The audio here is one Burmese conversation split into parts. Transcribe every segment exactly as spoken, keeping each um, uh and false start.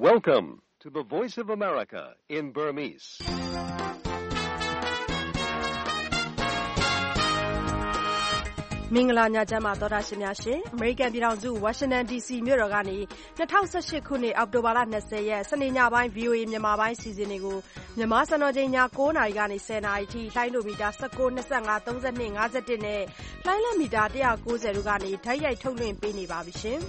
Welcome to the Voice of America in Burmese. ။မင်္ဂလာညချမ်းပါသောတာရှင်များရှင်။ American ပြည်ထောင်စု Washington ဒီ စီ မြို့တော်ကနေ၂၀၁၈ခုနှစ်အောက်တိုဘာလ၂၀ရက်စနေညပိုင်း ဗွီအိုအေ မြန်မာပိုင်းစီစဉ်တွေကိုမြန်မာစံတော်ချိန်ည၉နာရီကနေ၁၀နာရီထိလှိုင်းလိုမီတာ၁၉ ၂၅ ၃၂ ၅၁နဲ့လှိုင်းလက်မီတာ၁၉၀တို့ကနေဓာတ်ရိုက်ထုတ်လွှင့်ပေးနေပါပြီရှင်။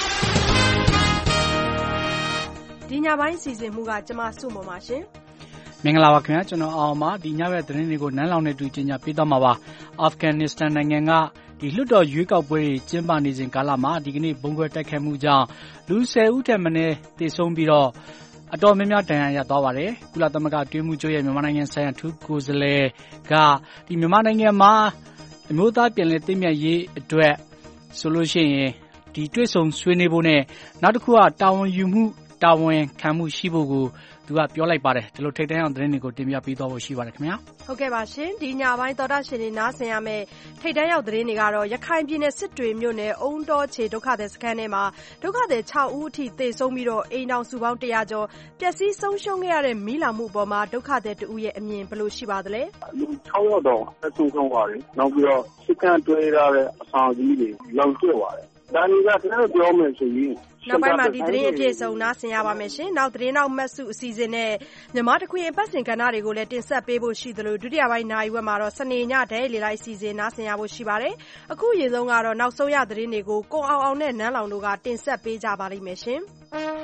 ဒီညပိုင်းစီစဉ်မှုကကျမစုမပါရှင်။မင်္ဂလာပါခင်ဗျာကျွန်တော်အောင်ပါဒီညဘက်သတင်းတွေကိုနန်းလောင်နဲ့တူကျင်ညာပေးသွားမှာပါအာဖဂန်နစ္စတန်နိုင်ငံကဒီလွှတ်တော်ရွေးကောက်ပွဲတွေကျင်းပနေစဉ်ကာလမှာဒီကနေ့ဘုံခွဲတိုက်ခိုက်မှုကြောင့်လူ၁၀ဦးထက်မနည်းသေဆုံးပြီးတော့အတော်များများဒဏ်ရာရသွားပါတယ်ကုလသမဂ္ဂတွင်းမှုချုပ်ရဲ့မြန်မာနိုင်ငံဆိုင်ရာထူးကိုယ်စားလှယ်ကဒီမြန်မာနိုင်ငံမှာအမျိုးသားပြည်လဲသိမြတ်ရေးအတွက်ဆိုလို့ရှိရင်ဒီတွေ့ဆုံဆွေးနွေးဖို့နဲ့နောက်တစ်ခုကတာဝန်ယူမှုတာဝန်ခံမှုရှိဖို့ကိုသူကပြောလိုက်ပါတယ်ဒီလိုထိတ်တန့်အောင်သတင်းတွေကိုတင်ပြပေးသွားဖို့ရှိပါတယ်ခင်ဗျာဟုတ်ကဲ့ပါရှင်ဒီညပိုင်းသောတာရှင်တွေနားဆင်ရမယ့်ထိတ်တန့်ရောက်သတင်းတွေကတော့ရခိုင်ပြည်နယ်စစ်တွေမြို့နယ်အုံတော်ချေဒုက္ခသည်စခန်းထဲမှာဒုက္ခသည်၆ဦးအထိသေဆုံးပြီးတော့အိမ်တော်စုပေါင်း၁၀၀ကျော်ပျက်စီးဆုံးရှုံးခဲ့ရတဲ့မီးလောင်မှုပေါ်မှာဒုက္ခသည်တဦးရဲ့အမြင်ဘယ်လိုရှိပါသလဲလူ၆ယောက်တော့အဆုံးဆုံးပါတယ်နောက်ပြီးတော့စစ်ကန်တွဲရတဲ့အဆောင်ကြီးတွေလောင်ကျွတ်ပါတယ်ဒါတွေကတကယ်ပြောမယ်ဆိုရင်နောက်ပိုင်းမှာဒီသတင်းအပြည့်အစုံနားဆင်ရပါမယ်ရှင်။နောက်သတင်းနောက်မှတ်စုအစီအစဉ်နဲ့မြန်မာတခွေအပတ်စဉ်ကဏ္ဍတွေကိုလည်းတင်ဆက်ပေးဖို့ရှိသလိုဒုတိယပိုင်းနိုင်ဝက်မှာတော့စနေညဒဲလေလိုက်အစီအစဉ်နားဆင်ရဖို့ရှိပါတယ်။အခုရေဆုံးကတော့နောက်ဆုံးရသတင်းတွေကိုကိုအောင်အောင်နဲ့နန်းလောင်တို့ကတင်ဆက်ပေးကြပါလိမ့်မယ်ရှင်။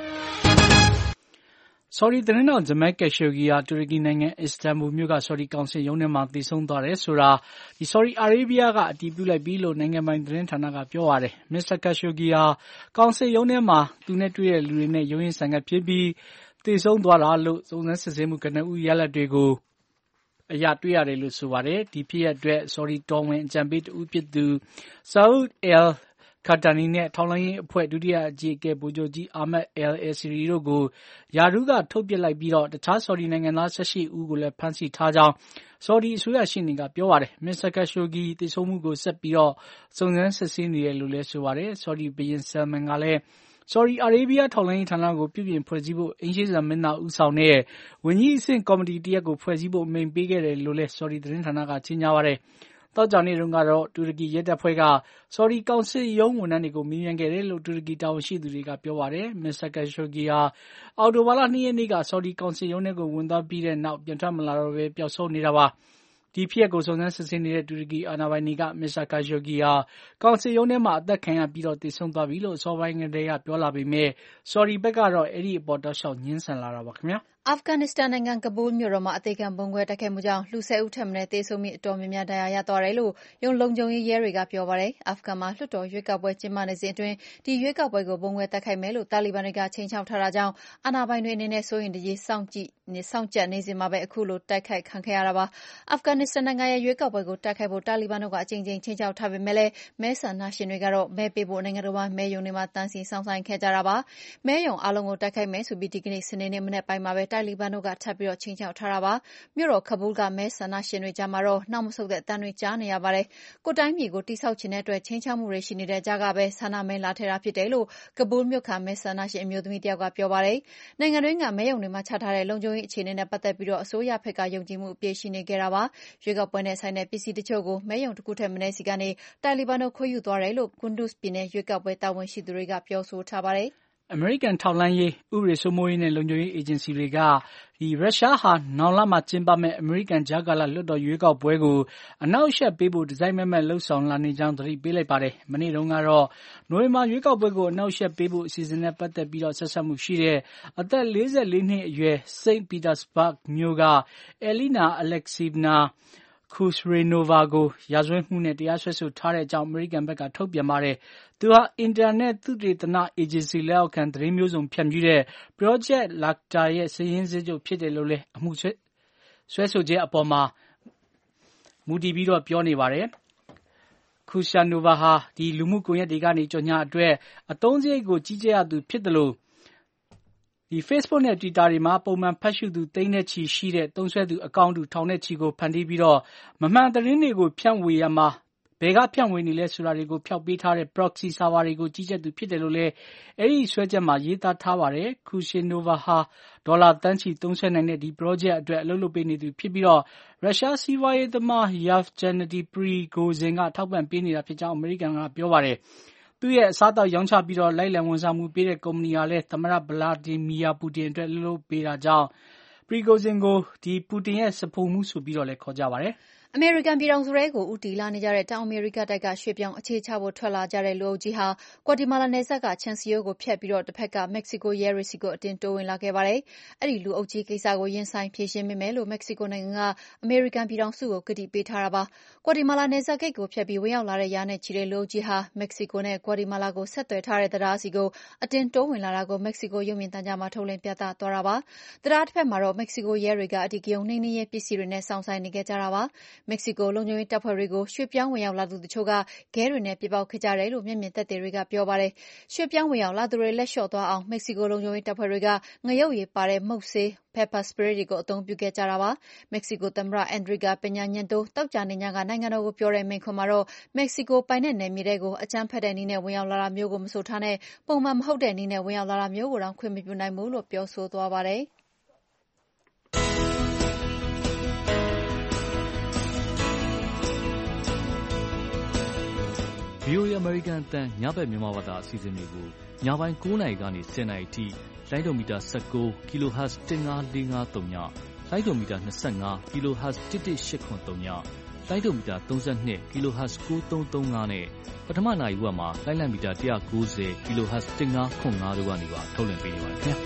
Saudi သတင်းတော် Jamal Khashoggi ဟာတူရကီနိုင်ငံအစ္စတန်ဘူမြို့က Saudi ကောင်စစ်ရုံးထဲမှာသေဆုံးသွားတယ်ဆိုတာဒီ Saudi Arabia ကအတည်ပြုလိုက်ပြီလို့နိုင်ငံပိုင်သတင်းဌာနကပြောပါတယ်။ Mr. Khashoggi ဟာကောင်စစ်ရုံးထဲမှာသူနဲ့တွေ့တဲ့လူတွေနဲ့ရုန်းရင်းဆန်ခတ်ဖြစ်ပြီးသေဆုံးသွားတာလို့စုံစမ်းစစ်ဆေးမှုကနဦးရလဒ်တွေကိုအရာတွေ့ရတယ်လို့ဆိုပါတယ်။ဒီဖြစ်ရပ်အတွက် Saudi တော်ဝင်အကြံပေးတဦးဖြစ်သူ Saud al Qahtani နဲ့ထောက်လှမ်းရေးအဖွဲ့ဒုတိယအကြီးအကဲဗိုလ်ချုပ်ကြီး Ahmad al-Asiri တို့ကိုယာဒူးကထုတ်ပစ်လိုက်ပြီးတော့တခြား Saudi နိုင်ငံသား၁၈ဦးကိုလည်းဖမ်းဆီးထားကြောင်း Saudi အစိုးရရှေ့နေကပြောပါတယ်။ Mr. Khashoggi သေဆုံးမှုကိုဆက်ပြီးတော့စုံစမ်းစစ်ဆေးနေတယ်လို့လည်းဆိုပါတယ်။ Saudi ဘုရင် Salman ကလည်းSaudi Arabia ထောက်လှမ်းရေးဌာနကိုပြုပြင်ဖွဲ့စည်းဖို့အိမ်ရှေ့စံမင်းသားဦးဆောင်တဲ့ဝန်ကြီးအဆင့်ကော်မတီတရပ်ကိုဖွဲ့စည်းဖို့အမိန့်ပေးခဲ့တယ်လို့လည်း Saudi သတင်းဌာနကကြေညာပါတယ်။သောကြာနေ့တုန်းကတော့တူရကီရဲတပ်ဖွဲ့က Saudi ကောင်စစ်ရုံးဝန်ထမ်းတွေကိုမေးမြန်းခဲ့တယ်လို့တူရကီတာဝန်ရှိသူတွေကပြောပါတယ်။ Mr. Khashoggi ဟာအောက်တိုဘာလ၂ရက်နေ့က Saudi ကောင်စစ်ရုံးထဲကိုဝင်သွားပြီးတဲ့နောက်ပြန်ထွက်မလာတော့ဘဲပျောက်ဆုံးနေတာပါ။ဒီဖြစ်ရပ်ကိုစုံစမ်းစစ်ဆေးနေတဲ့တူရကီအာဏာပိုင်တွေက Mr. Khashoggi ဟာကောင်စစ်ရုံးထဲမှာအသက်ခံရပြီးတော့သေဆုံးသွားပြီလို့အစောပိုင်းကတည်းကပြောလာပေမဲ့ Saudi ဘက်ကတော့အဲ့ဒီအပေါ်တောက်လျှောက်ငြင်းဆန်လာတာပါခင်ဗျာ။အာဖဂန်နစ္စတန်နိုင်ငံကဘူးလ်မြို့တော်မှာအသေခံဗုံးခွဲတိုက်ခိုက်မှုကြောင့်လူ၁၀ဦးထက်မနည်းသေဆုံးပြီးအတော်များများဒဏ်ရာရသွားတယ်လို့ရုံးလုံခြုံရေးရဲတွေကပြောပါတယ်။အာဖဂန်မှာလွှတ်တော်ရွေးကောက်ပွဲကျင်းပနေစဉ်အတွင်းဒီရွေးကောက်ပွဲကိုဗုံးခွဲတိုက်ခိုက်မယ်လို့တာလီဘန်တွေကချိန်ချောက်ထားတာကြောင့်အာဏာပိုင်တွေအနေနဲ့စိုးရိမ်တကြီးစောင့်ကြည့်နေစောင့်ကြပ်နေစဉ်မှာပဲအခုလိုတိုက်ခိုက်ခံခဲ့ရတာပါ။အာဖဂန်နစ္စတန်နိုင်ငံရဲ့ရွေးကောက်ပွဲကိုတိုက်ခိုက်ဖို့တာလီဘန်တို့ကအကြိမ်ကြိမ်ချိန်ချောက်ထားပေမဲ့လည်းမဲဆန္ဒရှင်တွေကတော့မဲပေးဖို့နိုင်ငံတော်မဲရုံတွေမှာတန်းစီစောင့်ဆိုင်းခဲ့ကြတာပါ။မဲရုံအားလုံးကိုတိုက်ခိုက်မယ်ဆိုပြီးဒီကနေ့စနေနေ့မနက်ပိုင်းမှာပဲတာလီဘန်တို့ကထပ်ပြီးတော့ချိန်ချောက်ထားတာပါ။မြို့တော်ကဘူးလ်ကမဲဆန္ဒရှင်တွေကြားမှာတော့နောက်မဆုတ်တဲ့အတန်တွေကြားနေရပါတယ်။ကိုတိုင်းပြည်ကိုတိဆောက်ခြင်းတဲ့အတွက်ချိန်ချောက်မှုတွေရှိနေတဲ့ကြားကပဲဆန္ဒမဲလာထည့်တာဖြစ်တယ်လို့ကဘူးလ်မြို့ခံမဲဆန္ဒရှင်အမျိုးသမီးတယောက်ကပြောပါတယ်။နိုင်ငံတွင်းကမဲရုံတွေမှာချထားတဲ့လုံခြုံရေးအခြေအနေနဲ့ပတ်သက်ပြီးတော့အစိုးရဘက်ကယုံကြည်မှုအပြည့်ရှိနေခဲ့တာပါ။ရွေးကောက်ပွဲနဲ့ဆိုင်တဲ့ပစ္စည်းတချို့ကိုမဲရုံတစ်ခုထက်မနည်းစီကနေတာလီဘန်တို့ခိုးယူသွားတယ်လို့ကွန်ဒုစ်ပြည်နယ်ရွေးကောက်ပွဲတာဝန်ရှိသူတွေကပြောဆိုထားပါတယ်။အမေရိကန်ထောက်လှမ်းရေးဥပဒေစိုးမိုးရေးနဲ့လုံခြုံရေးအေဂျင်စီတွေကဒီရုရှားဟာနောင်လမှာကျင်းပမဲ့အမေရိကန်ကြားကာလလွှတ်တော်ရွေးကောက်ပွဲကိုအနောက်အရှက်ပေးဖို့ဒီဇိုင်းမဲ့မဲ့လှုပ်ဆောင်လာနေကြောင်းသတိပေးလိုက်ပါတယ်။မနေ့တုန်းကတော့နိုဝင်ဘာရွေးကောက်ပွဲကိုအနောက်အရှက်ပေးဖို့အစီအစဉ်နဲ့ပတ်သက်ပြီးတော့ဆက်ဆက်မှုရှိတဲ့အသက်၄၄နှစ်အရွယ် Saint Petersburg မြို့က Elena Alexeyevna Khusrenova ကိုရာဇဝတ်မှုနဲ့တရားစွဲဆိုထားတဲ့အကြောင်းအမေရိကန်ဘက်ကထုတ်ပြန်ပါတယ်။သူဟာအင်တာနက်သုတေသနအေဂျင်စီလက်အောက်ခံသတင်းမျိုးစုံဖြန့်ဖြူးတဲ့ Project Lacta ရဲ့စာရင်းစစ်ချုပ်ဖြစ်တယ်လို့လည်းအမှုဆွဲဆိုချက်အပေါ်မှာမူတည်ပြီးတော့ပြောနေပါတယ်။ Khusrenova ဟာဒီလူမှုကွန်ရက်တွေကနေကြော်ညာအတွက်အသုံးစရိတ်ကိုကြီးကြပ်ရသူဖြစ်တယ်လို့ဒီ Facebook နဲ့ Twitter တွေမှာပုံမှန်ဖတ်ရှုသူသိန်းနဲ့ချီရှိတဲ့သုံးစွဲသူအကောင့်တူထောင်နဲ့ချီကိုဖန်တီးပြီးတော့မမှန်သတင်းတွေကိုဖြန့်ဝေရမှာဘဘယ်ကဖြန့်ဝေနေလဲဆိုတာတွေကိုဖျောက်ပေးထားတဲ့ proxy server တွေကိုကြီးကြပ်သူဖြစ်တယ်လို့လည်းအဲ့ဒီဆွဲချက်မှာရေးသားထားပါတယ်။ Kushnerova ဟာဒေါ်လာတန်းချီသုံးစွဲနိုင်တဲ့ဒီ project အတွက်အလုပ်လုပ်ပေးနေသူဖြစ်ပြီးတော့ရုရှားစီးပွားရေးသမား Yevgeny Prigozhin ကထောက်ပံ့ပေးနေတာဖြစ်ကြောင်းအမေရိကန်ကပြောပါတယ်။သူ့ရဲ့အစားအသောက်ရောင်းချပြီးတော့လိုက်လံဝန်ဆောင်မှုပေးတဲ့ကုမ္ပဏီဟာလည်းသမ္မတ Vladimir Putin အတွက်လုပ်လုပ်ပေးတာကြောင့် Prigozhin ကိုဒီပူတင်ရဲ့စပုံမှုဆိုပြီးတော့လည်းခေါ်ကြပါတယ်။အမေရိကန်ပြည်ထောင်စုထဲကိုဦးတည်လာနေကြတဲ့တောင်အမေရိကတိုက်ကရွှေ့ပြောင်းအခြေချဖို့ထွက်လာကြတဲ့လူအုပ်ကြီးဟာဂွာတီမာလာနယ်စပ်ကခြံစည်းရိုးကိုဖျက်ပြီးတော့တစ်ဖက်ကမက္ကဆီကိုရဲတွေစီကိုအတင်းတိုးဝင်လာခဲ့ပါတယ်။အဲ့ဒီလူအုပ်ကြီးကိစ္စကိုရင်ဆိုင်ဖြေရှင်းမိမယ်လို့မက္ကဆီကိုနိုင်ငံကအမေရိကန်ပြည်ထောင်စုကိုကတိပေးထားတာပါ။ဂွာတီမာလာနယ်စပ်ဂိတ်ကိုဖျက်ပြီးဝင်ရောက်လာတဲ့ရာနဲ့ချီတဲ့လူအုပ်ကြီးဟာမက္ကဆီကိုနဲ့ဂွာတီမာလာကိုဆက်သွယ်ထားတဲ့တရားစီကိုအတင်းတိုးဝင်လာတာကိုမက္ကဆီကိုရုပ်မြင်သံကြားမှာထုတ်လွှင့်ပြသသွားတာပါ။တရားတစ်ဖက်မှာတော့မက္ကဆီကိုရဲတွေကအဓိကရုဏ်းနှိမ်နင်းရေးပစ္စည်းတွေနဲ့စောင့်ဆိုင်နေခဲ့ကြတာပါ။မက္ကဆီကိုလုံခြုံရေးတပ်ဖွဲ့တွေကိုရွှေ့ပြောင်းဝင်ရောက်လာသူတချို့ကခဲတွေနဲ့ပစ်ပေါက်ခဲ့ကြတယ်လို့မျက်မြင်သက်သေတွေကပြောပါတယ်။ရွှေ့ပြောင်းဝင်ရောက်လာသူတွေလက်လျှော့သွားအောင်မက္ကဆီကိုလုံခြုံရေးတပ်ဖွဲ့တွေကငရုတ်ရည်ပါတဲ့မုတ်ဆေး pepper spray တွေကိုအသုံးပြုခဲ့ကြတာပါ။မက္ကဆီကိုသမ္မတ Enrique Peña Nieto သောကြာနေ့ညကနိုင်ငံတော်ကိုပြောတဲ့မိန့်ခွန်းမှာတော့မက္ကဆီကိုပိုင်နက်နယ်မြေတွေကိုအကြမ်းဖက်တဲ့နည်းနဲ့ဝင်ရောက်လာတာမျိုးကိုမဆိုထားနဲ့ပုံမှန်မဟုတ်တဲ့နည်းနဲ့ဝင်ရောက်လာတာမျိုးကိုတောင်ခွင့်မပြုနိုင်ဘူးလို့ပြောဆိုသွားပါတယ်။ဗွီအိုအေ American အသံညဘက်မြန်မာဘာသာအစီအစဉ်တွေကိုညပိုင်း၉နာရီကနေ၁၀နာရီထိလိုင်းဒိုမီတာ၁၉ kilohertz တစ်ငါးလေးငါးသုံးညလိုင်းဒိုမီတာ၂၅ kilohertz တစ်တစ်ရှစ်ခွန်သုံးညလိုင်းဒိုမီတာ၃၂ kilohertz ၉သုံးသုံးငါနဲ့ပထမနာရီဝက်မှာလိုင်းလံမီတာ၁၉၀ kilohertz တစ်ငါးခွန်ငါတို့ကနေပါထုတ်လွှင့်ပေးနေပါတယ်ခင်ဗျာ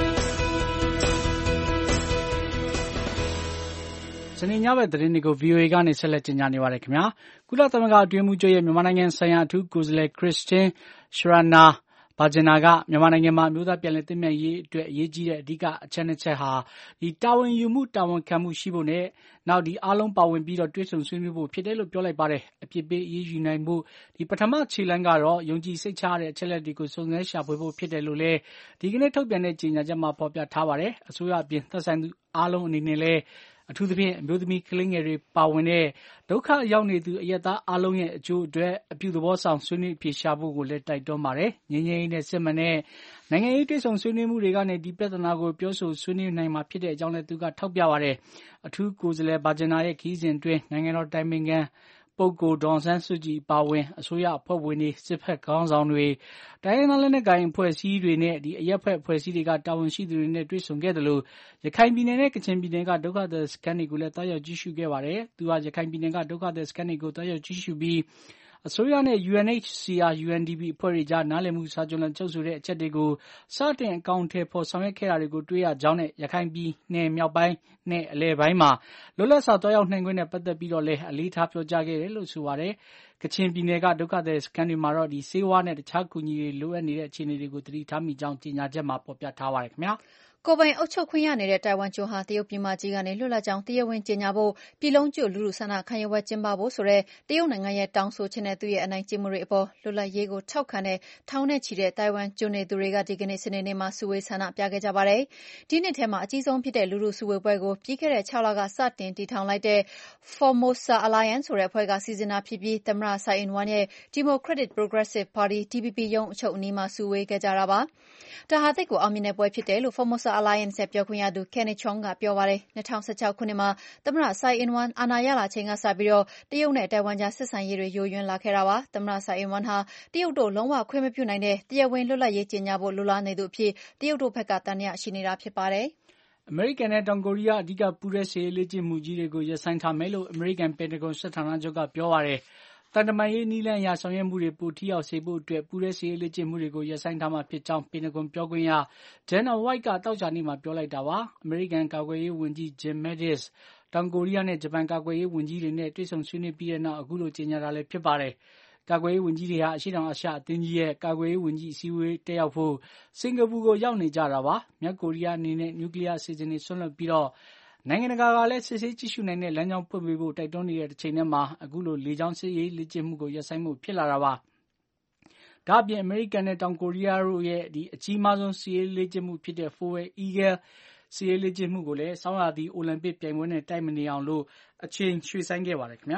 စနေညဘက်သတင်းတွေကို ဗွီအိုအေ ကနေဆက်လက်ကြေညာနေပါတယ်ခင်ဗျာကုလသမဂ္ဂအတွင်းမှုချုပ်ရဲ့မြန်မာနိုင်ငံဆိုင်ရာအထူးကိုယ်စားလှယ် Christine Schraner Burgener ကမြန်မာနိုင်ငံမှာအမျိုးသားပြန်လည်သင့်မြတ်ရေးအတွက်အရေးကြီးတဲ့အဓိကအချက်နှစ်ချက်ဟာဒီတာဝန်ယူမှုတာဝန်ခံမှုရှိဖို့နဲ့နောက်ဒီအားလုံးပါဝင်ပြီးတော့တွဲဆုံဆွေးနွေးဖို့ဖြစ်တယ်လို့ပြောလိုက်ပါတယ်အပြစ်ပေးအရေးယူနိုင်မှုဒီပထမခြေလှမ်းကတော့ယုံကြည်စိတ်ချရတဲ့အချက်လက်တွေကိုစုံစမ်းရှာဖွေဖို့ဖြစ်တယ်လို့လည်းဒီကနေ့ထုတ်ပြန်တဲ့ကြေညာချက်မှာဖော်ပြထားပါတယ်အစိုးရအပြင်သက်ဆိုင်သူအားလုံးအနေနဲ့လည်းအထူးသဖြင့်အမျိုးသမီးကလေးငယ်တွေပါဝင်တဲ့ဒုက္ခရောက်နေသူအရက်သားအလုံးရဲ့အကျိုးအတွက်အပြုသဘောဆောင်ဆွေးနွေးအဖြေရှာဖို့ကိုလည်းတိုက်တွန်းပါတယ်။ငြိမ်းချမ်းရေးနဲ့စစ်မှန်တဲ့နိုင်ငံရေးတွေ့ဆုံဆွေးနွေးမှုတွေကနေဒီပြဿနာကိုပြောဆိုဆွေးနွေးနိုင်မှာဖြစ်တဲ့အကြောင်းလည်းသူကထောက်ပြပါတယ်။အထူးကိုယ်စားလှယ်ဘာဂျနာရဲ့ခရီးစဉ်အတွင်းနိုင်ငံတော်တိုင်ပင်ခံပုဂ္ဂိုလ်ဒေါ်အောင်ဆန်းစုကြည်ပါဝင်အစိုးရအဖွဲ့ဝင်တွေစစ်ဖက်ခေါင်းဆောင်တွေတိုင်းရင်းသားလက်နက်ကိုင်အဖွဲ့အစည်းတွေနဲ့ဒီအရက်ဖက်အဖွဲ့အစည်းတွေကတာဝန်ရှိသူတွေနဲ့တွေ့ဆုံခဲ့တယ်လို့ရခိုင်ပြည်နယ်နဲ့ကချင်ပြည်နယ်ကဒုက္ခသည်စခန်းတွေကိုလည်းတားရောက်ကြည့်ရှုခဲ့ပါတယ်။သူကရခိုင်ပြည်နယ်ကဒုက္ခသည်စခန်းတွေကိုတားရောက်ကြည့်ရှုပြီးအစိုးရနဲ့ ယူအန်အိတ်စီအာ ယူအန်ဒီပီ အဖွဲ့တွေကြားနားလည်မှုစာချုပ်နဲ့ချုပ်ဆိုတဲ့အချက်တွေကိုစတင်အကောင့်ထဲပေါ်ဆောင်ရွက်ခဲ့တာတွေကိုတွေ့ရကြောင်းနဲ့ရခိုင်ပြည်နယ်မြောက်ပိုင်းနဲ့အလဲပိုင်းမှာလွတ်လပ်စွာတွားရောက်နိုင်ခွင့်နဲ့ပတ်သက်ပြီးတော့လည်းအလေးထားပြောကြားခဲ့တယ်လို့ဆိုပါတယ်။ကချင်ပြည်နယ်ကဒုက္ခသည်စခန်းတွေမှာတော့ဒီဆေးဝါးနဲ့တခြားကူညီတွေလိုအပ်နေတဲ့အခြေအနေတွေကိုသတိထားမိကြောင်းကြေညာချက်မှာဖော်ပြထားပါတယ်ခင်ဗျာ။ကိုယ်ပိုင်အုပ်ချုပ်ခွင့်ရနေတဲ့တိုင်ဝမ်ကျွန်းဟာတရုတ်ပြည်မကြီးကနေလွတ်လပ်ကြောင်းတရားဝင်ကြေညာဖို့ပြည်လုံးကျွတ်လူထုဆန္ဒခံယူပွဲကျင်းပဖို့ဆိုတဲ့တရုတ်နိုင်ငံရဲ့တောင်းဆိုချက်နဲ့သူ့ရဲ့အနိုင်ကျင့်မှုတွေအပေါ်လွတ်လပ်ရေးကိုထောက်ခံတဲ့ထောင်နဲ့ချီတဲ့တိုင်ဝမ်ကျွန်းနေသူတွေကဒီကနေ့စနေနေ့မှာစုဝေးဆန္ဒပြခဲ့ကြပါတယ်။ဒီနှစ်ထဲမှာအကြီးဆုံးဖြစ်တဲ့လူထုစုဝေးပွဲကိုပြီးခဲ့တဲ့၆လကစတင်တည်ထောင်လိုက်တဲ့ Formosa Alliance ဆိုတဲ့အဖွဲ့ကစီစဉ်တာဖြစ်ပြီးသမ္မတ Tsai Ing-wen ရဲ့ Democratic Progressive Party ဒီ ပီ ပီ ရုံးအချုပ်အနီးမှာစုဝေးခဲ့ကြတာပါ။ဒါဟာသိပ်ကိုအောင်မြင်တဲ့ပွဲဖြစ်တယ်လို့ Formosa Alliance ရဲ့ပြောခွင့်ရသူ Kenny Chong ကပြောပါတယ်။၂၀၁၆ခုနှစ်မှာသမ္မတ Tsai Ing-wen အာဏာရလာချိန်ကစပြီးတရုတ်နဲ့တိုင်ဝမ်ကြားဆက်ဆံရေးတွေယိုယွင်းလာခဲ့တာပါ။သမ္မတ Tsai Ing-wen ဟာတရုတ်တို့လုံးဝခွင့်မပြုနိုင်တဲ့တရားဝင်လွတ်လပ်ရေးကြေညာဖို့လိုလားနေသူအဖြစ်တရုတ်တို့ဘက်ကသံသယရှိနေတာဖြစ်ပါတယ်။အမေရိကန်နဲ့တောင်ကိုရီးယားအဓိကပူးတွဲစစ်ရေးလေ့ကျင့်မှုကြီးတွေကိုရပ်ဆိုင်းထားမယ်လို့အမေရိကန်ပင်တဂွန်စစ်ဌာနချုပ်ကပြောပါတယ်။တန်တမာရေးနည်းလမ်းအရဆောင်ရွက်မှုတွေပိုထိရောက်စေဖို့အတွက်ပူးတွဲစစ်ရေးလေ့ကျင့်မှုတွေကိုရပ်ဆိုင်းထားမှာဖြစ်ကြောင်းပင်တဂွန်ပြောခွင့်ရ Dana White ကတောက်ချာနေ့မှာပြောလိုက်တာပါ။အမေရိကန်ကာကွယ်ရေးဝန်ကြီး Jim Mattis တောင်ကိုရီးယားနဲ့ဂျပန်ကာကွယ်ရေးဝန်ကြီးတွေနဲ့တွေ့ဆုံဆွေးနွေးပြီးတဲ့နောက်အခုလိုကြေညာတာလည်းဖြစ်ပါတယ်။ကာကွယ်ရေးဝန်ကြီးတွေဟာအရှေ့တောင်အာရှအသင်းကြီးရဲ့ကာကွယ်ရေးဝန်ကြီးအစည်းအဝေးတက်ရောက်ဖို့စင်ကာပူကိုရောက်နေကြတာပါ။မြောက်ကိုရီးယားအနေနဲ့နျူကလ িয়ার အစီအစဉ်တွေဆွန့်လွတ်ပြီးတော့နိုင်ငံတကာကလည်းစစ်ဆေးကြည့်ရှုနိုင်တဲ့လမ်းကြောင်းဖွင့်ပေးဖို့တိုက်တွန်းနေတဲ့တစ်ချိန်တည်းမှာအခုလိုလေကြောင်းစစ်ရေးလေ့ကျင့်မှုကိုရပ်ဆိုင်းမှုဖြစ်လာတာပါ။ဒါ့အပြင်အမေရိကန်နဲ့တောင်ကိုရီးယားတို့ရဲ့ဒီအကြီးမားဆုံးစစ်ရေးလေ့ကျင့်မှုဖြစ်တဲ့ Forward Eagle စစ်ရေးလေ့ကျင့်မှုကိုလည်းဆောင်းရာသီအိုလံပစ်ပြိုင်ပွဲနဲ့တိုက်မနေအောင်လို့အချိန်ရွှေ့ဆိုင်းခဲ့ပါတယ်ခင်ဗျာ။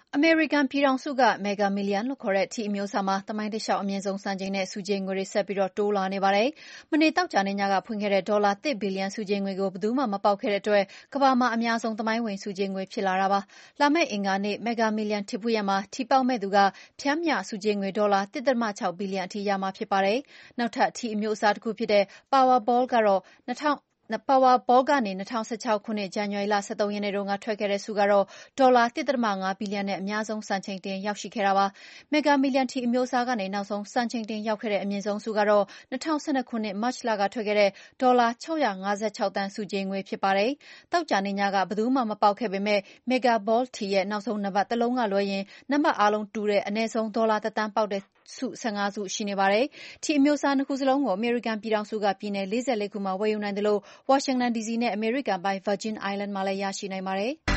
အမေရိကန်ပြည်ထောင်စုက Mega Million လို့ခေါ်တဲ့ ထီအမျိုးအစားမှာသမိုင်းတလျှောက်အမြင့်ဆုံးစံချိန်နဲ့ဆုကြေးငွေတွေဆက်ပြီးတိုးလာနေပါတယ်။မနေ့သောကြာနေ့ညကဖွင့်ခဲ့တဲ့ဒေါ်လာတစ်ဘီလီယံဆုကြေးငွေကိုဘယ်သူမှမပေါက်ခဲ့တဲ့အတွက်ကမ္ဘာမှာအများဆုံးသမိုင်းဝင်ဆုကြေးငွေဖြစ်လာတာပါ။လာမယ့်အင်္ဂါနေ့ Mega Million ထီဖွင့်ရက်မှာထီပေါက်မဲ့သူကပျမ်းမျှဆုကြေးငွေဒေါ်လာ တစ်ဒသမခြောက်ဘီလီယံအထိရမှာဖြစ်ပါတယ်။နောက်ထပ်ထီအမျိုးအစားတစ်ခုဖြစ်တဲ့ Powerball ကတော့Powerball ကနေ၂၀၁၆ခုနှစ်ဇန်နဝါရီလ၁၃ရက်နေ့တုန်းကထွက်ခဲ့တဲ့ဆုကတော့ဒေါ်လာ တစ်ဒသမငါးဘီလီယံနဲ့အများဆုံးစံချိန်တင်ရောက်ရှိခဲ့တာပါ။ Mega Million ထီအမျိုးအစားကနေနောက်ဆုံးစံချိန်တင်ရောက်ခဲ့တဲ့အမြင့်ဆုံးဆုကတော့၂၀၁၂ခုနှစ်မတ်လကထွက်ခဲ့တဲ့ဒေါ်လာ၆၅၆သန်းဆုကြေးငွေဖြစ်ပါတယ်။သောကြာနေ့ညကဘယ်သူမှမပေါက်ခဲ့ပေမဲ့ Mega Ball ထီရဲ့နောက်ဆုံးနံပါတ်တစ်လုံးကလွဲရင်နံပါတ်အားလုံးတူတဲ့အနည်းဆုံးဒေါ်လာတစ်သန်းပေါက်တဲ့ဆု၁၅ဆုရှိနေပါတယ်။ထီအမျိုးအစားနှစ်ခုစလုံးကိုအမေရိကန်ပြည်ထောင်စုကပြည်နယ်၄၄ခုမှာဝယ်ယူနိုင်သလိုဝါရှင်တန်ဒီစီနဲ့အမေရိကန်ပိုင် Virgin Island မှာလည်းရရှိနိုင်ပါတယ်။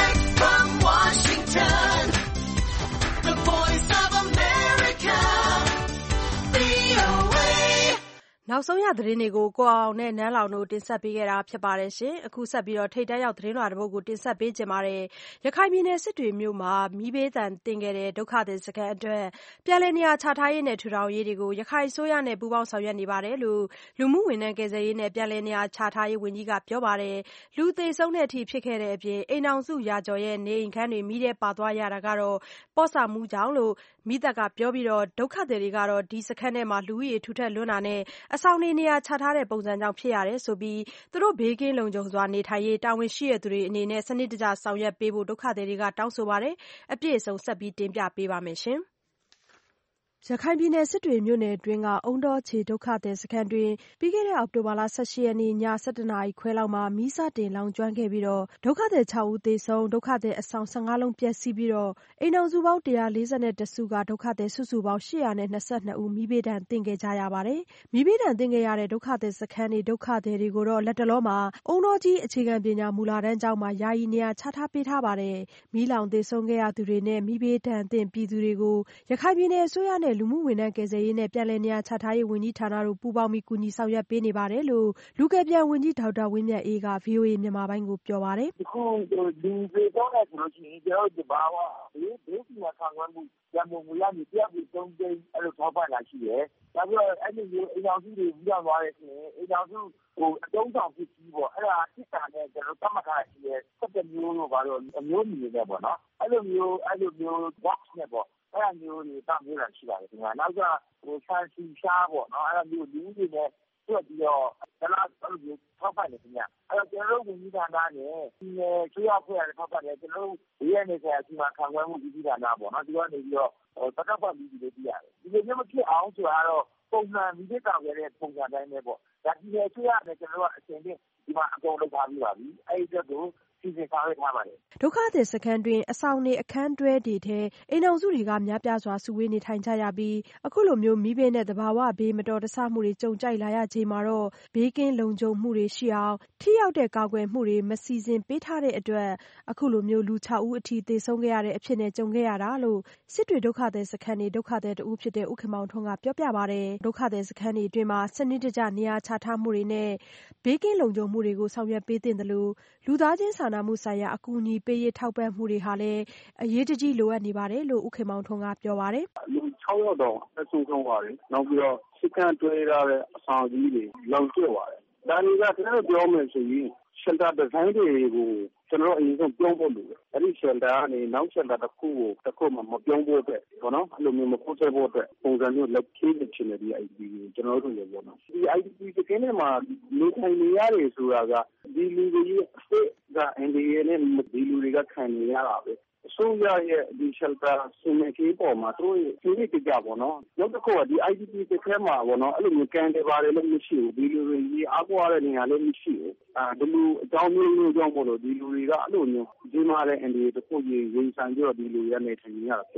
"နောက်ဆုံးရသတင်းတွေကိုကိုအောင်နဲ့နန်းလောင်တို့တင်ဆက်ပေးခဲ့တာဖြစ်ပါတယ်။အခုဆက်ပြီးထိပ်တန်းရောက်သတင်းလွှာတပုဒ်ကိုတင်ဆက်ပေးချင်ပါတယ်။ရခိုင်ပြည်နယ်စစ်တွေမြို့မှာမီးဘေးသံသင့်ခဲ့တဲ့ဒုက္ခသည်စခန်းအတွက်ပြန်လည်နေရာချထားရေးနဲ့ထူထောင်ရေးတွေကိုရခိုင်အစိုးရနဲ့ပူးပေါင်းဆောင်ရွက်နေပါတယ်လို့လူမှုဝန်ထမ်းကယ်ဆယ်ရေးနဲ့ပြန်လည်နေရာချထားရေးဝန်ကြီးကပြောပါတယ်။လူသေဆုံးတဲ့အထိဖြစ်ခဲ့တဲ့အပြင်အိမ်ထောင်စုရာကျော်ရဲ့နေအိမ်ခန်းတွေမီးထဲပါသွားရတာကတော့ပေါ့ဆမှုကြောင့်လို့မီးသတ်ကပြောပြီးဒုက္ခသည်တွေကတော့ဒီစခန်းထဲမှာလူဦးရေထူထပ်လွန်းတာနဲ့အဆောင်တွေနေရာချထားတဲ့ပုံစံကြောင့်ဖြစ်ရတယ်ဆိုပြီးသူတို့ဘေးကင်းလုံခြုံစွာနေထိုင်ရေးတာဝန်ရှိတဲ့သူတွေအနေနဲ့စနစ်တကျဆောင်ရွက်ပေးဖို့ဒုက္ခသည်တွေကတောင်းဆိုပါတယ်။အပြည့်အစုံဆက်ပြီးတင်ပြပေးပါမယ်။ရခိုင်ပြည်နယ်စစ်တွေမြို့နယ်အတွင်းကအုန်းတောခြေဒုက္ခသည်စခန်းတွင်းပြီးခဲ့တဲ့အောက်တိုဘာလ၁၈ရက်နေ့ည၁၁နာရီခွဲလောက်မှာမီးစတင်လောင်ကျွမ်းခဲ့ပြီးဒုက္ခသည်၆ဦးသေဆုံးဒုက္ခသည်အဆောင်၁၅လုံးပျက်စီးပြီးအိမ်ထောင်စုပေါင်း၁၄၁စုကဒုက္ခသည်စုစုပေါင်း၈၂၂ဦးမီးဘေးဒဏ်သင့်ခဲ့ကြရပါတယ်။မီးဘေးဒဏ်သင့်ခဲ့ရတဲ့ဒုက္ခသည်စခန်းနေဒုက္ခသည်တွေကိုတော့လတ်တလောမှာအုန်းတောကြီးအခြေခံပညာမူလတန်းကျောင်းမှာယာယီနေရာချထားပေးထားပါတယ်။မီးလောင်သေဆုံးခဲ့ရသူတွေနဲ့မီးဘေးဒဏ်သင့်ပြည်သူတွေကိုရခိုင်ပြည်နယ်အစိုးရနဲ့လူမှုဝန်ထမ်းကယ်ဆယ်ရေးနဲ့ပြန်လည်နေရာချထားရေးဝန်ကြီးဌာနတို့ပူးပေါင်းပြီးကူညီဆောင်ရွက်ပေးနေပါတယ်လို့လူကယ်ပြန်ဝန်ကြီးဒေါက်တာဝင်းမြတ်အေးက ဗွီအိုအေမြန်မာပိုင်းကိုပြောပါတယ်။အခုလူတွေတော့လည်းဆိုလို့ရှိရင်ကျွန်တော်တို့ဘာဝဘေးဘေးစီမံခန့်ခွဲမှုရန်ကုန်ရမြေတရားပြီးသုံးသိန်းအဲ့လိုထောက်ပံ့လာရှိတယ်။ဒါပြီးတော့အဲ့ဒီမျိုးအိမ်တော်စုတွေပြီးတော့သွားတယ်ဆိုရင်အိမ်တော်စုဟိုအတုံးဆောင်ဖြစ်ပြီးပေါ့အဲ့ဒါစစ်တာနဲ့ကျွန်တော်တို့တတ်မှတ်ထားရှိတယ်။ဆက်တဲ့မျိုးလို့ဘာလို့အမျိုးမျိုးတွေပေါ့နော်။အဲ့လိုမျိုးအဲ့လိုမျိုး box နဲ့ပေါ့အဲ့လိုမျိုးတွေတမျိုးလာရှိပါတယ်ခင်ဗျာ။နောက်ကဟိုဆန်စီရှားပေါ့နော်အဲ့လိုမျိုးလူတွေနဲ့တွေ့ပြီးတော့ဒါလားအဲ့လိုမျိုးထောက်ပံ့တယ်ခင်ဗျာ။အဲ့တော့ကျွန်တော်တို့ဝန်ကြီးဌာနနဲ့ဒီဆွေးရဖွဲ့ရတဲ့ထောက်ပံ့တယ်ကျွန်တော်တို့ရေးရနေကြအချိန်မှာခံခွဲမှုဝန်ကြီးဌာနပေါ့နော်ဒီကနေပြီးတော့ဟိုတတ်ပတ်ပြီးပြီးလို့ပြရတယ်။ဒီလိုမျိုးမဖြစ်အောင်ဆိုတာတော့ပုံမှန်ဒီကိစ္စကလည်းပုံစံတိုင်းပဲပေါ့။ဒါဒီလေဆွေးရတယ်ကျွန်တော်တို့ကအချိန်ချင်းဒီမှာအကုန်လုပ်ထားပြီးပါပြီ။အဲ့ဒီတော့စီစဉ်ဆောင်ရွက်ထားပါတယ်ဒုက္ခသည်စခန်းတွင်အဆောင်နေအခန်းတွဲတွေထဲအိမ်တော်စုတွေကများပြားစွာစုဝေးနေထိုင်ကြရပြီးအခုလိုမျိုးမီးဘေးနဲ့သဘာဝဘေးမတော်တဆမှုတွေကြုံကြိုက်လာရချိန်မှာတော့ဘေးကင်းလုံခြုံမှုတွေရှိအောင်ထိရောက်တဲ့ကာကွယ်မှုတွေမစီစဉ်ပေးထားတဲ့အတွက်အခုလိုမျိုးလူ၆ဦးအထိသေဆုံးခဲ့ရတဲ့အဖြစ်နဲ့ကြုံခဲ့ရတာလို့စစ်တွေဒုက္ခသည်စခန်းနေဒုက္ခသည်တဦးဖြစ်တဲ့ဦးခင်မောင်ထွန်းကပြောပြပါတယ်ဒုက္ခသည်စခန်းတွေအတွင်းမှာစနစ်တကျနေရာချထားမှုတွေနဲ့ဘေးကင်းလုံခြုံမှုတွေကိုဆောင်ရွက်ပေးသင့်တယ်လို့လူသားချင်းစာနာမှုဆိုင်ရာအကူအညီပေးရေးထောက်ပံ့မှုတွေဟာလည်းအရေးတကြီးလိုအပ်နေပါတယ်လို့ဦးခင်မောင်ထွန်းကပြောပါတယ်လူ၆ယောက်တော့အဆုံးဆုံးပါတယ်နောက်ပြီးတော့စစ်ကန်တွဲရတဲ့အဆောင်ကြီးတွေလောင်ကျွတ်ပါတယ်ဒါတွေကကျွန်တော်ပြောမယ်ဆိုရင် shelter design တွေကိုကျွန်တော်အရင်ဆုံးပြောဖို့လိုတယ်အဲ့ဒီ shelter ကနေနောက် shelter တစ်ခုကိုတစ်ခုမှမပြောင်းဖို့အတွက်ဘောနော်အဲ့လိုမျိုးမပို့ဆက်ဖို့အတွက်ပုံစံမျိုးလက်ခေးနေချင်တယ်ဒီ I D P ကိုကျွန်တော်တို့လည်းပေါ့နော်ဒီ I D P စကနေမှာနေထိုင်နေရတယ်ဆိုတာကဒီလူတွေရဲ့အစ်က N D A နဲ့ဒီလူတွေကခံနေရတာပဲအစိုးရရဲ့ဒီ shelter စီမံကိန်းပေါ်မှာတို့ရဲ့ဒီနေ့ကြပေါ့နော်နောက်တစ်ခုကဒီ I D P စခန်းမှာပေါ့နော်အဲ့လိုမျိုးကန်တယ်ပါတယ်လည်းမရှိဘူးဒီလူတွေကြီးအားကိုးရတဲ့နေရာလည်းမရှိဘူးအာဒီလူအကြောင်းမျိုးမျိုးကြောင့်မို့လို့ဒီလူတွေကအဲ့လိုမျိုးဒီမှာလည်း N D A တစ်ခုကြီးရင်ဆိုင်ပြီးတော့ဒီလူတွေကနေထိုင်နေရတာဖြစ်တယ်၂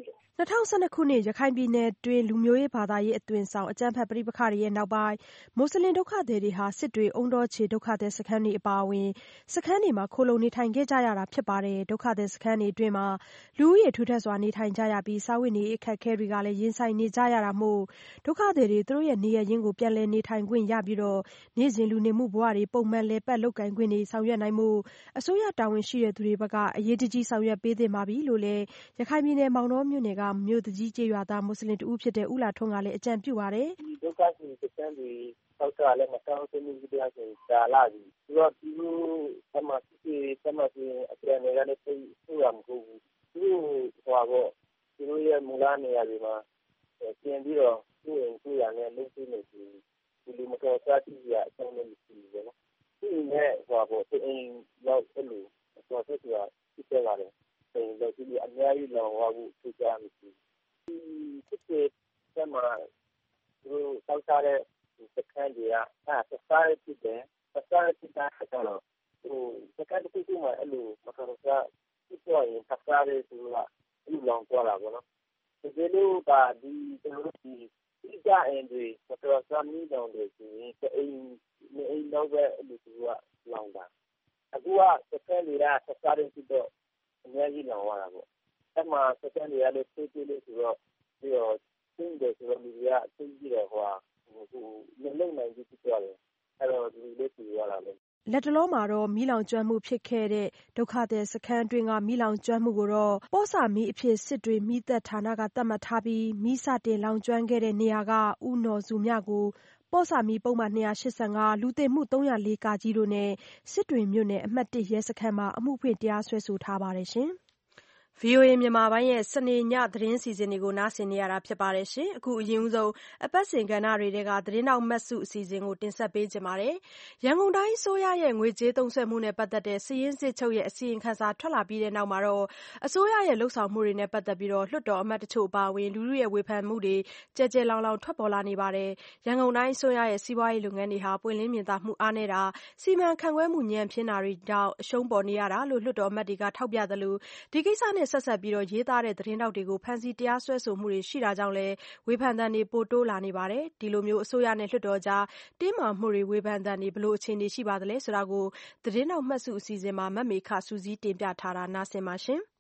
၂၀၁၂ ခုနှစ် ရခိုင်ပြည်နယ်တွင်း လူမျိုးရေးဘာသာရေးအသွင်ဆောင် အကြမ်းဖက်ပဋိပက္ခတွေနောက်ပိုင်း မွတ်ဆလင်ဒုက္ခသည်တွေဟာ စစ်တွေ၊ အုန်းတောခြေဒုက္ခသည်စခန်းတွေအပါအဝင် စခန်းတွေမှာ ခိုလှုံနေထိုင်ခဲ့ကြရတာဖြစ်ပါတယ်။ ဒုက္ခသည်စခန်းတွေအတွင်းမှာ လူဦးရေထူထပ်စွာနေထိုင်ကြရပြီး စားဝတ်နေရေးအခက်အခဲတွေကလည်း ရင်ဆိုင်နေကြရတာမို့ ဒုက္ခသည်တွေ သူတို့ရဲ့နေရပ်ရင်းကိုပြန်လည်နေထိုင်ခွင့်ရပြီး နေ့စဉ်လူနေမှုဘဝတွေ ပုံမှန်လည်ပတ်လုပ်ကိုင်ခွင့်တွေဆောင်ရွက်နိုင်ဖို့ အစိုးရတာဝန်ရှိသူတွေဘက်က အရေးတကြီးဆောင်ရွက်ပေးသင့်ပါပြီလို့လည်း ရခိုင်ပြည်နယ်မောင်တောမြို့နယ်က မြို့သူကြီးကျေးရွာသားမွတ်ဆလင်တဦးဖြစ်တဲ့ ဦးလှထွန်းကလည်း အကြံပြုပါတယ်။ "ဒီဒုက္ခသည်စခန်းတွေဆောက်တာလည်းမကောင်းဘူး၊ကြာလာပြီ။ပြီးတော့သူတို့အဲမှာစစ်တွေအဲမှာဆိုရင်အပြန်တွေကလည်းသိပ်ဆိုးတာမဟုတ်ဘူး။သူတို့ဟိုပါပေါ့သူတို့ရဲ့မူလနေရာတွေမှာပြန်ပြီးတော့ကိုယ့်အိမ်ကိုယ့်ယာနဲ့လုပ်ပေးမယ်ဆိုရင်ဒီလိုမတော်တဆဖြစ်စရာအကြောင်းလည်းမရှိဘူးပေါ့နော်။သူ့အိမ်နဲ့ဟိုပါပေါ့တအိမ်လောက်အဲလိုမတော်တဆဆိုတာဖြစ်ခဲ့ပါတယ်။အိမ်လောက်ကြီးအများကြီးလောင်သွားဖို့ဖြစ်ကြမရှိဘူး။ဒီစစ်တွေအဲမှာသူတို့ဆောက်ထားတဲ့စခန်းတွေကအဲတစားရဖြစ်တယ်။တစားရဖြစ်တာကတော့ဟိုစခန်းတစ်ခုခုမှာအဲလိုမတော်တဆဖြစ်သွားရင်တစားရသူကအဲလိုလောင်သွားတာပေါ့နော်။ဒီလိုကဒီကျွန်တော်တို့ဒီဒီကြအိမ်တွေမတော်တဆမိတောင်တွေဆိုရင်တအိမ်နေအိမ်တော့ပဲအဲလိုသူကလောင်တာ။အခုကစခန်းတွေကတစားရဖြစ်တော့အများကြီးလောင်သွားတာပေါ့။အဲမှာစခန်းတွေကလည်းပြေးပြေးလို့ဆိုတော့ပြီးတော့သိတယ်ဆိုတော့လူတွေကသိပြီးတော့ဟိုဟိုမလုံနိုင်ဘူးဖြစ်သွားတယ်။အဲတော့ဒီလိုပြေးသွားတာလေ။ " လတ်တလောမှာတော့မီးလောင်ကျွမ်းမှုဖြစ်ခဲ့တဲ့ဒုက္ခသည်စခန်းတွင်းကမီးလောင်ကျွမ်းမှုကိုတော့ ပေါ့ဆမီးအဖြစ်စစ်တွေမီးသတ်ဌာနကသတ်မှတ်ထားပြီး မီးစတင်လောင်ကျွမ်းခဲ့တဲ့နေရာက ဦးနော်ဇူမြကို ပေါ့ဆမီးပုဒ်မ ၂၈၅ လူသေမှု ၃၀၄ တို့နဲ့ စစ်တွေမြို့နယ် အမှတ် ရဲစခန်းမှာ အမှုဖွင့်တရားစွဲဆိုထားပါတယ်။ ဗွီအိုအေမြန်မာပိုင်းရဲ့စနေညသတင်းအစီအစဉ်တွေကိုနားဆင်နေရတာပါ။ အခုအရင်ဆုံးအပတ်စဉ်ကဏ္ဍတွေထဲက သတင်းထောက်မစုအစီအစဉ်ကိုတင်ဆက်ပေးချင်ပါတယ်။ ရန်ကုန်တိုင်းအစိုးရရဲ့ငွေကြေးသုံးစွဲမှုနဲ့ပတ်သက်တဲ့ စာရင်းစစ်ချုပ်ရဲ့အစီရင်ခံစာထွက်လာပြီးနောက် အစိုးရရဲ့လုပ်ဆောင်မှုတွေနဲ့ပတ်သက်ပြီး လွှတ်တော်အမတ်တချို့အပါအဝင် လူထုရဲ့ဝေဖန်မှုတွေကျယ်ကျယ်လောင်လောင်ထွက်ပေါ်လာနေပါတယ်။ ရန်ကုန်တိုင်းအစိုးရရဲ့စီးပွားရေးလုပ်ငန်းတွေဟာ ပွင့်လင်းမြင်သာမှုအားနည်းတာ၊ စီမံခန့်ခွဲမှုညံ့ဖျင်းတာတွေကြောင့် အရှုံးပေါ်နေရတာလို့ လွှတ်တော်အမတ်တွေကထောက်ပြသလို ဒီကိစ္စနဲ့ဆက်စပ်ပြီးရေးသားတဲ့သတင်းထောက်တွေကို ဖမ်းဆီးတရားစွဲဆိုမှုတွေရှိတာကြောင့်လည်း ဝေဖန်သံတွေပိုတိုးလာနေပါတယ်။ ဒီလိုအစိုးရနဲ့လွှတ်တော်ကြားတင်းမာမှုတွေဝေဖန်သံတွေ ဘယ်လိုအခြေအနေရှိပါသလဲဆိုတာ သတင်းထောက်မစုအစီအစဉ်မှာ မမေခကစုစည်းတင်ပြထားပါတယ်။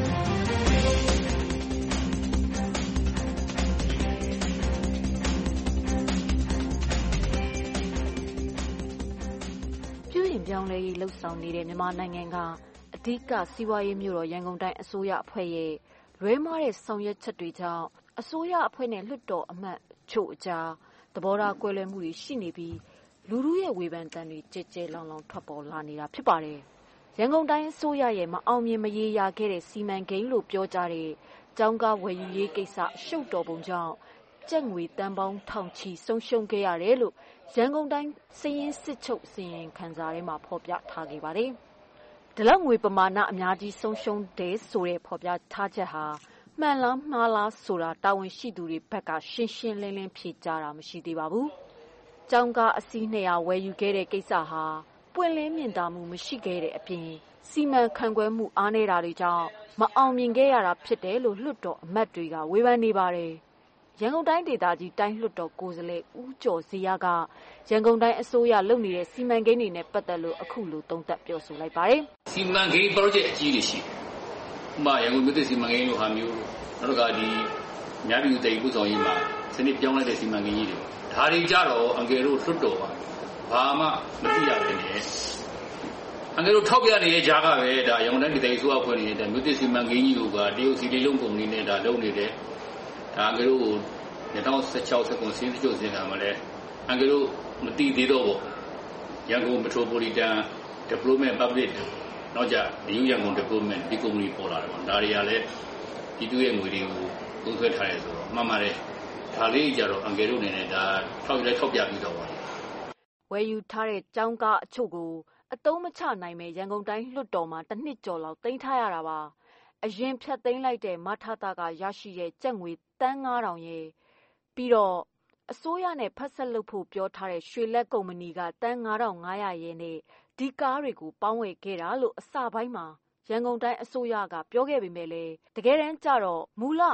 ပြုပြင်ပြောင်းလဲရေးလုပ်ဆောင်နေတဲ့မြန်မာနိုင်ငံကအဓိကစီးပွားရေးမြို့တော်ရန်ကုန်တိုင်းအစိုးရအဖွဲ့ရဲ့လွဲမှားတဲ့ဆောင်ရွက်ချက်တွေကြောင့်အစိုးရအဖွဲ့နဲ့လွှတ်တော်အမတ်အချို့အကြားသဘောထားကွဲလွဲမှုတွေရှိနေပြီးလူထုရဲ့ဝေဖန်သံတွေကျယ်ကျယ်လောင်လောင်ထွက်ပေါ်လာနေတာဖြစ်ပါတယ်။ ရန်ကုန်တိုင်းအစိုးရရဲ့မအောင်မြင်မရေရာခဲ့တဲ့စီမံကိန်းလို့ပြောကြတဲ့ကျောင်းကားဝယ်ယူရေးကိစ္စအရှုပ်တော်ပုံကြောင့်ကျပ်ငွေသန်းပေါင်းထောင်ချီဆုံးရှုံးခဲ့ရတယ်လို့ရန်ကုန်တိုင်းစာရင်းစစ်ချုပ်အစီရင်ခံစာထဲမှာဖော်ပြထားခဲ့ပါတယ်။ ဒီလောက်ငွေပမာဏအများကြီးဆုံးရှုံးတယ်ဆိုတဲ့ဖော်ပြထားချက်ဟာမှန်လားမှားလားဆိုတာတာဝန်ရှိသူတွေဘက်ကရှင်းရှင်းလင်းလင်းဖြေကြားတာမရှိသေးပါဘူး။ ကျောင်းကားအစီး၂၀၀ဝယ်ယူခဲ့တဲ့ကိစ္စဟာပွင့်လင်းမြင်သာမှုမရှိခဲ့တဲ့အပြင်စီမံခန့်ခွဲမှုအားနည်းတာတွေကြောင့်မအောင်မြင်ခဲ့ရတာဖြစ်တယ်လို့လွှတ်တော်အမတ်တွေကဝေဖန်နေပါတယ်။ ရန်ကုန်တိုင်းဒေသကြီးတိုင်းလွှတ်တော်ကိုယ်စားလှယ်ဦးကျော်ဇေယျကရန်ကုန်တိုင်းအစိုးရလုပ်နေတဲ့စီမံကိန်းတွေနဲ့ပတ်သက်လို့အခုလိုသုံးသပ်ပြောဆိုလိုက်ပါတယ်။စီမံကိန်း project အကြီးတွေရှိတယ်။ဥပမာရန်ကုန်မြို့သစ်စီမံကိန်းလိုဟာမျိုးနောက်တစ်ခါဒီအများပြည်သူတည်ပို့ဆောင်ရေးမှာစနစ်ပြောင်းလဲတဲ့စီမံကိန်းကြီးတွေဒါတွေကြတော့အငယ်တို့လွတ်တော်ပါဘာမှမသိရဘူးနဲ့အငယ်တို့ထောက်ပြနေတဲ့ကြားကပဲဒါရန်ကုန်တိုင်းဒေသကြီးဆိုအဖွဲ့နေတဲ့မြို့သစ်စီမံကိန်းကြီးတို့ကတရုတ်စီလေးလုံးပုံနေနဲ့ဒါလုပ်နေတယ်ဒါအငယ်တို့၂၀၁၆ ၁၇စင်းတချို့စင်တာမှာလဲအငယ်တို့မသိသေးတော့ဘူးရန်ကုန် Metropolitan Development Public နောက်ကြရူရန်ကုန် Development ဒီကုမ္ပဏီပေါ်လာတယ်ပေါ့ဒါတွေကလည်းဒီတူရဲ့ငွေတွေကိုသုံးစွဲထားရဲဆိုတော့မှန်ပါတယ်ဒါလေးကြတော့အငယ်တို့အနေနဲ့ဒါထောက်ရထောက်ပြပြီးတော့ပါဝယ်ယူထားတဲ့ကျောင်းကားအချို့ကိုအသုံးမချနိုင်မဲ့ရန်ကုန်တိုင်းလွှတ်တော်မှာတစ်နှစ်ကျော်လောက်တင်ထားရတာပါအရင်ဖြတ်သိမ်းလိုက်တဲ့မထသကရရှိတဲ့ကျပ်ငွေတန်းငါးထောင်ရဲ့ပြီးတော့အစိုးရနဲ့ဖက်ဆက်လုပ်ဖို့ပြောထားတဲ့ရွှေလက်ကုမ္ပဏီကတန်းငါးထောင်ငါးရာရဲ့နဲ့ဒီကားတွေကိုပေါင်းဝယ်ခဲ့တာလို့အစပိုင်းမှာရန်ကုန်တိုင်းအစိုးရကပြောခဲ့ပေမဲ့တကယ်တမ်းကျတော့မူလဖ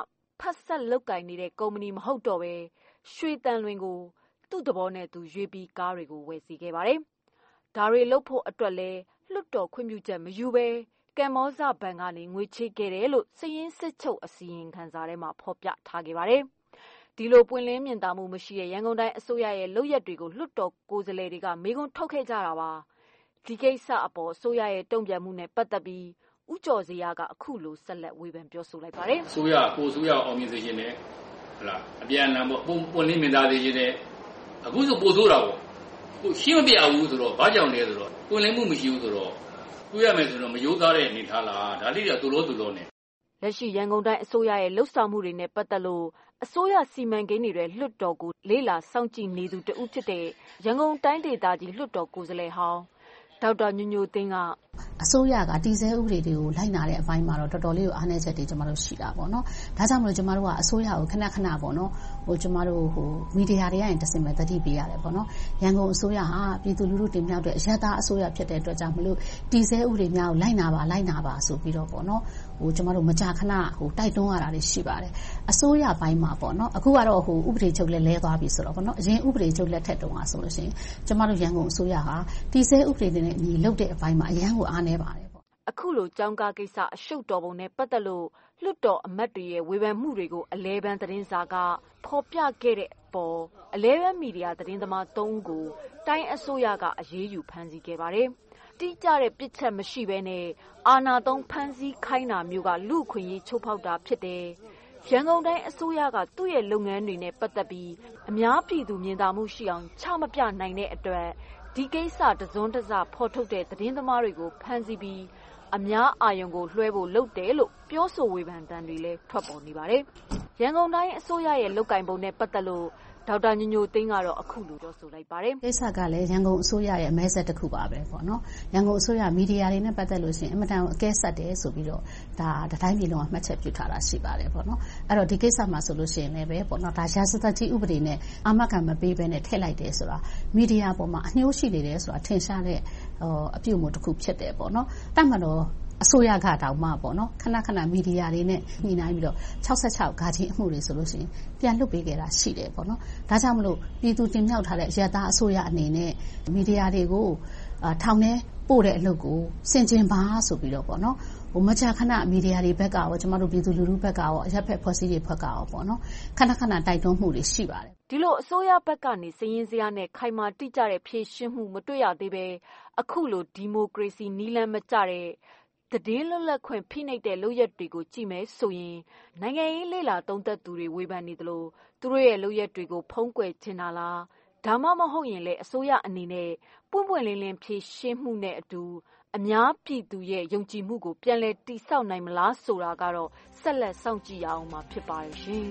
ဖတ်ဆက်လောက်ကင်နေတဲ့ကုမ္ပဏီမဟုတ်တော့ပဲရွှေတန်လွင်ကိုသူ့သဘောနဲ့သူရွေးပြီးကားတွေကိုဝယ်စီခဲ့ပါတယ်။ဒါတွေလုပ်ဖို့အတွက်လဲလွတ်တော်ခွင့်ပြုချက်မယူပဲကမ်မောဇဘဏ်ကနေငွေချေးခဲ့တယ်လို့စည်ရင်းစစ်ချုပ်အစီရင်ခံစာထဲမှာဖော်ပြထားခဲ့ပါတယ်။ဒီလိုပွင့်လင်းမြင်သာမှုမရှိတဲ့ရန်ကုန်တိုင်းအစိုးရရဲ့လုပ်ရက်တွေကိုလွတ်တော်ကိုယ်စားလှယ်တွေကမေးခွန်းထုတ်ခဲ့ကြတာပါ။ဒီကိစ္စအပေါ်အစိုးရရဲ့တုံ့ပြန်မှုနဲ့ပတ်သက်ပြီးဦးကျော်စရာကအခုလိုဆက်လက်ဝေဖန်ပြောဆိုလိုက်ပါတယ်။အစိုးရကိုအစိုးရအောင်မြင်စေခြင်းနဲ့ဟလာအပြန်အလှန်ပေါ့ပွင့်လင်းမြင်သာစေခြင်းနဲ့အခုဆိုပို့ဆိုးတာပေါ့ကိုရှင်းမပြဘူးဆိုတော့ဘာကြောင့်လဲဆိုတော့ပွင့်လင်းမှုမရှိဘူးဆိုတော့တွေ့ရမယ်ဆိုတော့မယိုးသားတဲ့အနေထားလားဒါလေးကတူလို့တူလို့နဲ့လက်ရှိရန်ကုန်တိုင်းအစိုးရရဲ့လှုပ်ဆောင်မှုတွေနဲ့ပတ်သက်လို့အစိုးရစီမံကိန်းတွေလွှတ်တော်ကိုလေးလာစောင့်ကြည့်နေသူတဦးဖြစ်တဲ့ရန်ကုန်တိုင်းဒေသကြီးလွှတ်တော်ကိုယ်စားလှယ်ဟောင်းဒေါက်တာညိုညိုသိန်းကအစိုးရကတည်ဆဲဥပဒေတွေကိုလိုက်နာတဲ့အပိုင်းမှာတော့တော်တော်လေးကိုအားနည်းချက်တွေကျမတို့ရှိတာပေါ့နော်။ဒါကြောင့်မလို့ကျမတို့ကအစိုးရကိုခဏခဏပေါ့နော်ဟိုကျမတို့ဟိုမီဒီယာတွေရရင်တစင်မဲ့တတိပေးရတယ်ပေါ့နော်။ရန်ကုန်အစိုးရဟာပြည်သူလူထုတင်မြှောက်တဲ့အရသာအစိုးရဖြစ်တဲ့အတွက်ကြောင့်မလို့တည်ဆဲဥပဒေများကိုလိုက်နာပါလိုက်နာပါဆိုပြီးတော့ပေါ့နော်ဟိုကျမတို့မကြာခဏဟိုတိုက်တွန်းရတာတွေရှိပါတယ်။အစိုးရပိုင်းမှာပေါ့နော်အခုကတော့ဟိုဥပဒေချုပ်လည်းလဲသွားပြီဆိုတော့ပေါ့နော်အရင်ဥပဒေချုပ်လက်ထက်တုန်းကဆိုလို့ရှိရင်ကျမတို့ရန်ကုန်အစိုးရဟာတည်ဆဲဥပဒေတွေနဲ့အညီလုပ်တဲ့အပိုင်းမှာအရန်ကိုအားနည်းပါတယ်ပေါ့အခုလိုကြောင်းကားကိစ္စအရှုပ်တော်ပုံနဲ့ပတ်သက်လို့လွတ်တော်အမတ်တွေရဲ့ဝေဖန်မှုတွေကိုအလဲပန်းသတင်းစာကဖော်ပြခဲ့တဲ့အပေါ်အလဲပန်းမီဒီယာသတင်းသမားသုံးဦးကိုတိုင်းအစိုးရကအရေးယူဖမ်းဆီးခဲ့ပါတယ်တိကျတဲ့ပြစ်ချက်မရှိဘဲနဲ့အာဏာသုံးဖမ်းဆီးခိုင်းတာမျိုးကလူ့အခွင့်အရေးချိုးဖောက်တာဖြစ်တယ်ရန်ကုန်တိုင်းအစိုးရကသူ့ရဲ့လုပ်ငန်းတွေနဲ့ပတ်သက်ပြီးအများပြည်သူမြင်သာမှုရှိအောင်ချမပြနိုင်တဲ့အတွက်ဒီကိစ္စတစွန်းတစဖော်ထုတ်တဲ့သတင်းသမားတွေကိုဖမ်းဆီးပြီးအများအာရုံကိုလွှဲဖို့လုပ်တယ်လို့ပြောဆိုဝေဖန်တမ်းတွေလည်းထွက်ပေါ်နေပါတယ်။ရန်ကုန်တိုင်းအစိုးရရဲ့လုပ်ကင်ပုံနဲ့ပတ်သက်လို့ဒေါက်တာညိုညိုသိန်းကတော့အခုလိုပြောဆိုလိုက်ပါတယ်။ကိစ္စကလည်းရန်ကုန်အစိုးရရဲ့အမဲဆက်တစ်ခုပါပဲပေါ့နော်။ရန်ကုန်အစိုးရမီဒီယာတွေနဲ့ပတ်သက်လို့ရှိရင်အမတန်အကဲဆက်တယ်ဆိုပြီးတော့ဒါတတိုင်းပြည်လုံးကမှတ်ချက်ပြုထားတာရှိပါတယ်ပေါ့နော်။အဲ့တော့ဒီကိစ္စမှာဆိုလို့ရှိရင်လည်းပဲပေါ့နော်ဒါရာဇသတ်ကြီးဥပဒေနဲ့အာမခံမပေးဘဲနဲ့ထည့်လိုက်တယ်ဆိုတာမီဒီယာပေါ်မှာအညှိုးရှိနေတယ်ဆိုတာထင်ရှားတဲ့ဟိုအပြုအမူတစ်ခုဖြစ်တယ်ပေါ့နော်။တတ်မှတော့အစိုးရကတောင်မှပေါ့နော်ခဏခဏမီဒီယာတွေနဲ့ညှိနှိုင်းပြီးတော့၆၆ဂါကြီးအမှုတွေဆိုလို့ရှိရင်ပြန်လွတ်ပေးခဲ့တာရှိတယ်ပေါ့နော်ဒါကြောင့်မလို့ပြည်သူတင်မြှောက်ထားတဲ့ရသားအစိုးရအနေနဲ့မီဒီယာတွေကိုထောင်ထဲပို့တဲ့အလုပ်ကိုစင်ကျင်ပါဆိုပြီးတော့ပေါ့နော်ဟိုမကြာခဏမီဒီယာတွေဘက်ကရောကျမတို့ပြည်သူလူထုဘက်ကရောအရက်ဖက်ဖွဲ့စည်းတွေဘက်ကရောပေါ့နော်ခဏခဏတိုက်တွန်းမှုတွေရှိပါတယ်ဒီလိုအစိုးရဘက်ကနေစည်ရင်းစရာနဲ့ခိုင်မာတိကျတဲ့ဖြည့်ရှင်းမှုမတွေ့ရသေးပဲအခုလိုဒီမိုကရေစီနီးလမ်းမကျတဲ့သတင်းလွတ်လပ်ခွင့်ဖိနှိပ်တဲ့လုပ်ရက်တွေကိုကြည့်မယ်ဆိုရင်နိုင်ငံရေးလေလာသုံးသက်သူတွေဝေဖန်နေသလိုသူတို့ရဲ့လုပ်ရက်တွေကိုဖုံးကွယ်ချင်တာလားဒါမှမဟုတ်ရင်လေအစိုးရအနေနဲ့ပွင့်ပွင့်လင်းလင်းဖြည့်ရှင်းမှုနဲ့အတူအများပြည်သူရဲ့ယုံကြည်မှုကိုပြန်လည်တည်ဆောက်နိုင်မလားဆိုတာကတော့ဆက်လက်စောင့်ကြည့်ရအောင်မှာဖြစ်ပါရဲ့ရှင်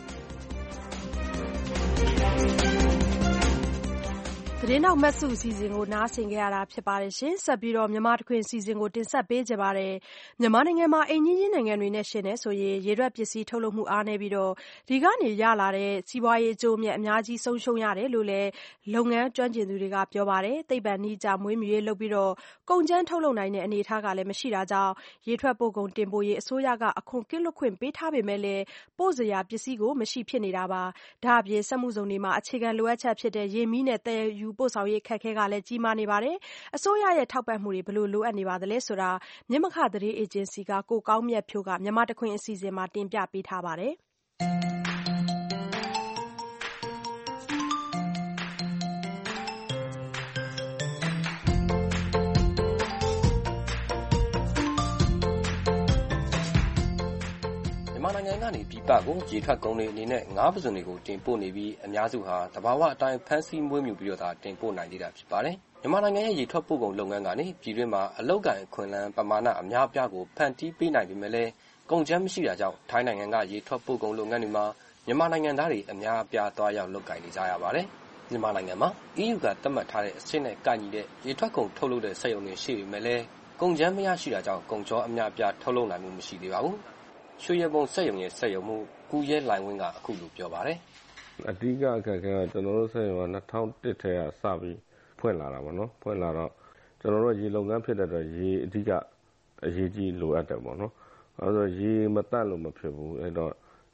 သတင်းနောက်မတ်စုအစီအစဉ်ကိုနားဆင်ကြရတာဖြစ်ပါတယ်ရှင်ဆက်ပြီးတော့မြန်မာတခွင်အစီအစဉ်ကိုတင်ဆက်ပေးကြပါမယ်မြန်မာနိုင်ငံမှာအိမ်ကြီးကြီးနိုင်ငံတွေနဲ့ရှင်နေဆိုရင်ရေထွက်ပစ္စည်းထုတ်လုပ်မှုအားနည်းပြီးတော့ဒီကနေရလာတဲ့စီးပွားရေးအကျိုးအမြတ်အများကြီးဆုံးရှုံးရတယ်လို့လည်းလုပ်ငန်းကျွမ်းကျင်သူတွေကပြောပါတယ်သိပ္ပံနည်းကြမွေးမြူရေးလုပ်ပြီးတော့ကုန်ကျန်းထုတ်လုပ်နိုင်တဲ့အနေအထားကလည်းမရှိတာကြောင့်ရေထွက်ပို့ကုန်တင်ပို့ရေးအစိုးရကအခွန်ကင်းလွတ်ခွင့်ပေးထားပေမဲ့လည်းပို့စရာပစ္စည်းကိုမရှိဖြစ်နေတာပါဒါအပြင်စက်မှုဇုံတွေမှာအခြေခံလိုအပ်ချက်ဖြစ်တဲ့ရေမီးနဲ့တည်ယူပို့ဆောင်ရေးခက်ခဲကလည်းကြီးမားနေပါတယ်အစိုးရရဲ့ထောက်ပံ့မှုတွေဘယ်လိုလိုအပ်နေပါသလဲဆိုတာမြစ်မခသတင်းအေဂျင်စီကကိုကောင်းမြတ်ဖြိုးကမြန်မာတခွင်အစီအစဉ်မှာတင်ပြပေးထားပါတယ်မြန်မာနိုင်ငံကနေပြည်ပကိုရေထွက်ကုန်တွေအနေနဲ့ငါးပစုံတွေကိုတင်ပို့နေပြီးအများစုဟာတဘာဝအတိုင်းဖမ်းဆီးမွေးမြူပြီးတော့သာတင်ပို့နိုင်သေးတာဖြစ်ပါတယ်။မြန်မာနိုင်ငံရဲ့ရေထွက်ပို့ကုန်လုပ်ငန်းကနေပြည်တွင်းမှာအလုပ်ကိုင်အခွင့်အလမ်းပမာဏအများအပြားကိုဖန်တီးပေးနိုင်ပေမဲ့လည်းကုန်ကျန်းမရှိတာကြောင့်ထိုင်းနိုင်ငံကရေထွက်ပို့ကုန်လုပ်ငန်းတွေမှာမြန်မာနိုင်ငံသားတွေအများအပြားသွားရောက်လုပ်ကိုင်နေကြရပါတယ်။မြန်မာနိုင်ငံမှာ E U ကသတ်မှတ်ထားတဲ့အဆင့်နဲ့ကိုက်ညီတဲ့ရေထွက်ကုန်ထုတ်လုပ်တဲ့စက်ရုံတွေရှိပေမဲ့လည်းကုန်ကျန်းမရရှိတာကြောင့်ကုန်ချောအများအပြားထုတ်လုပ်နိုင်မှုမရှိသေးပါဘူး။ရွှေရပုံစက်ရုံရဲ့စက်ရုံမှုကူရဲလိုင်ဝင်းကအခုလိုပြောပါတယ်။အဓိကအခက်အခဲကကျွန်တော်တို့စက်ရုံက၂၀၀၁ထဲကစပြီးဖွင့်လာတာပေါ့နော်။ဖွင့်လာတော့ကျွန်တော်တို့ရေလုပ်ငန်းဖြစ်တဲ့အတွက်ရေအဓိကအရေးကြီးလိုအပ်တယ်ပေါ့နော်။အဲဒါဆိုရေမတတ်လို့မဖြစ်ဘူး။အဲတော့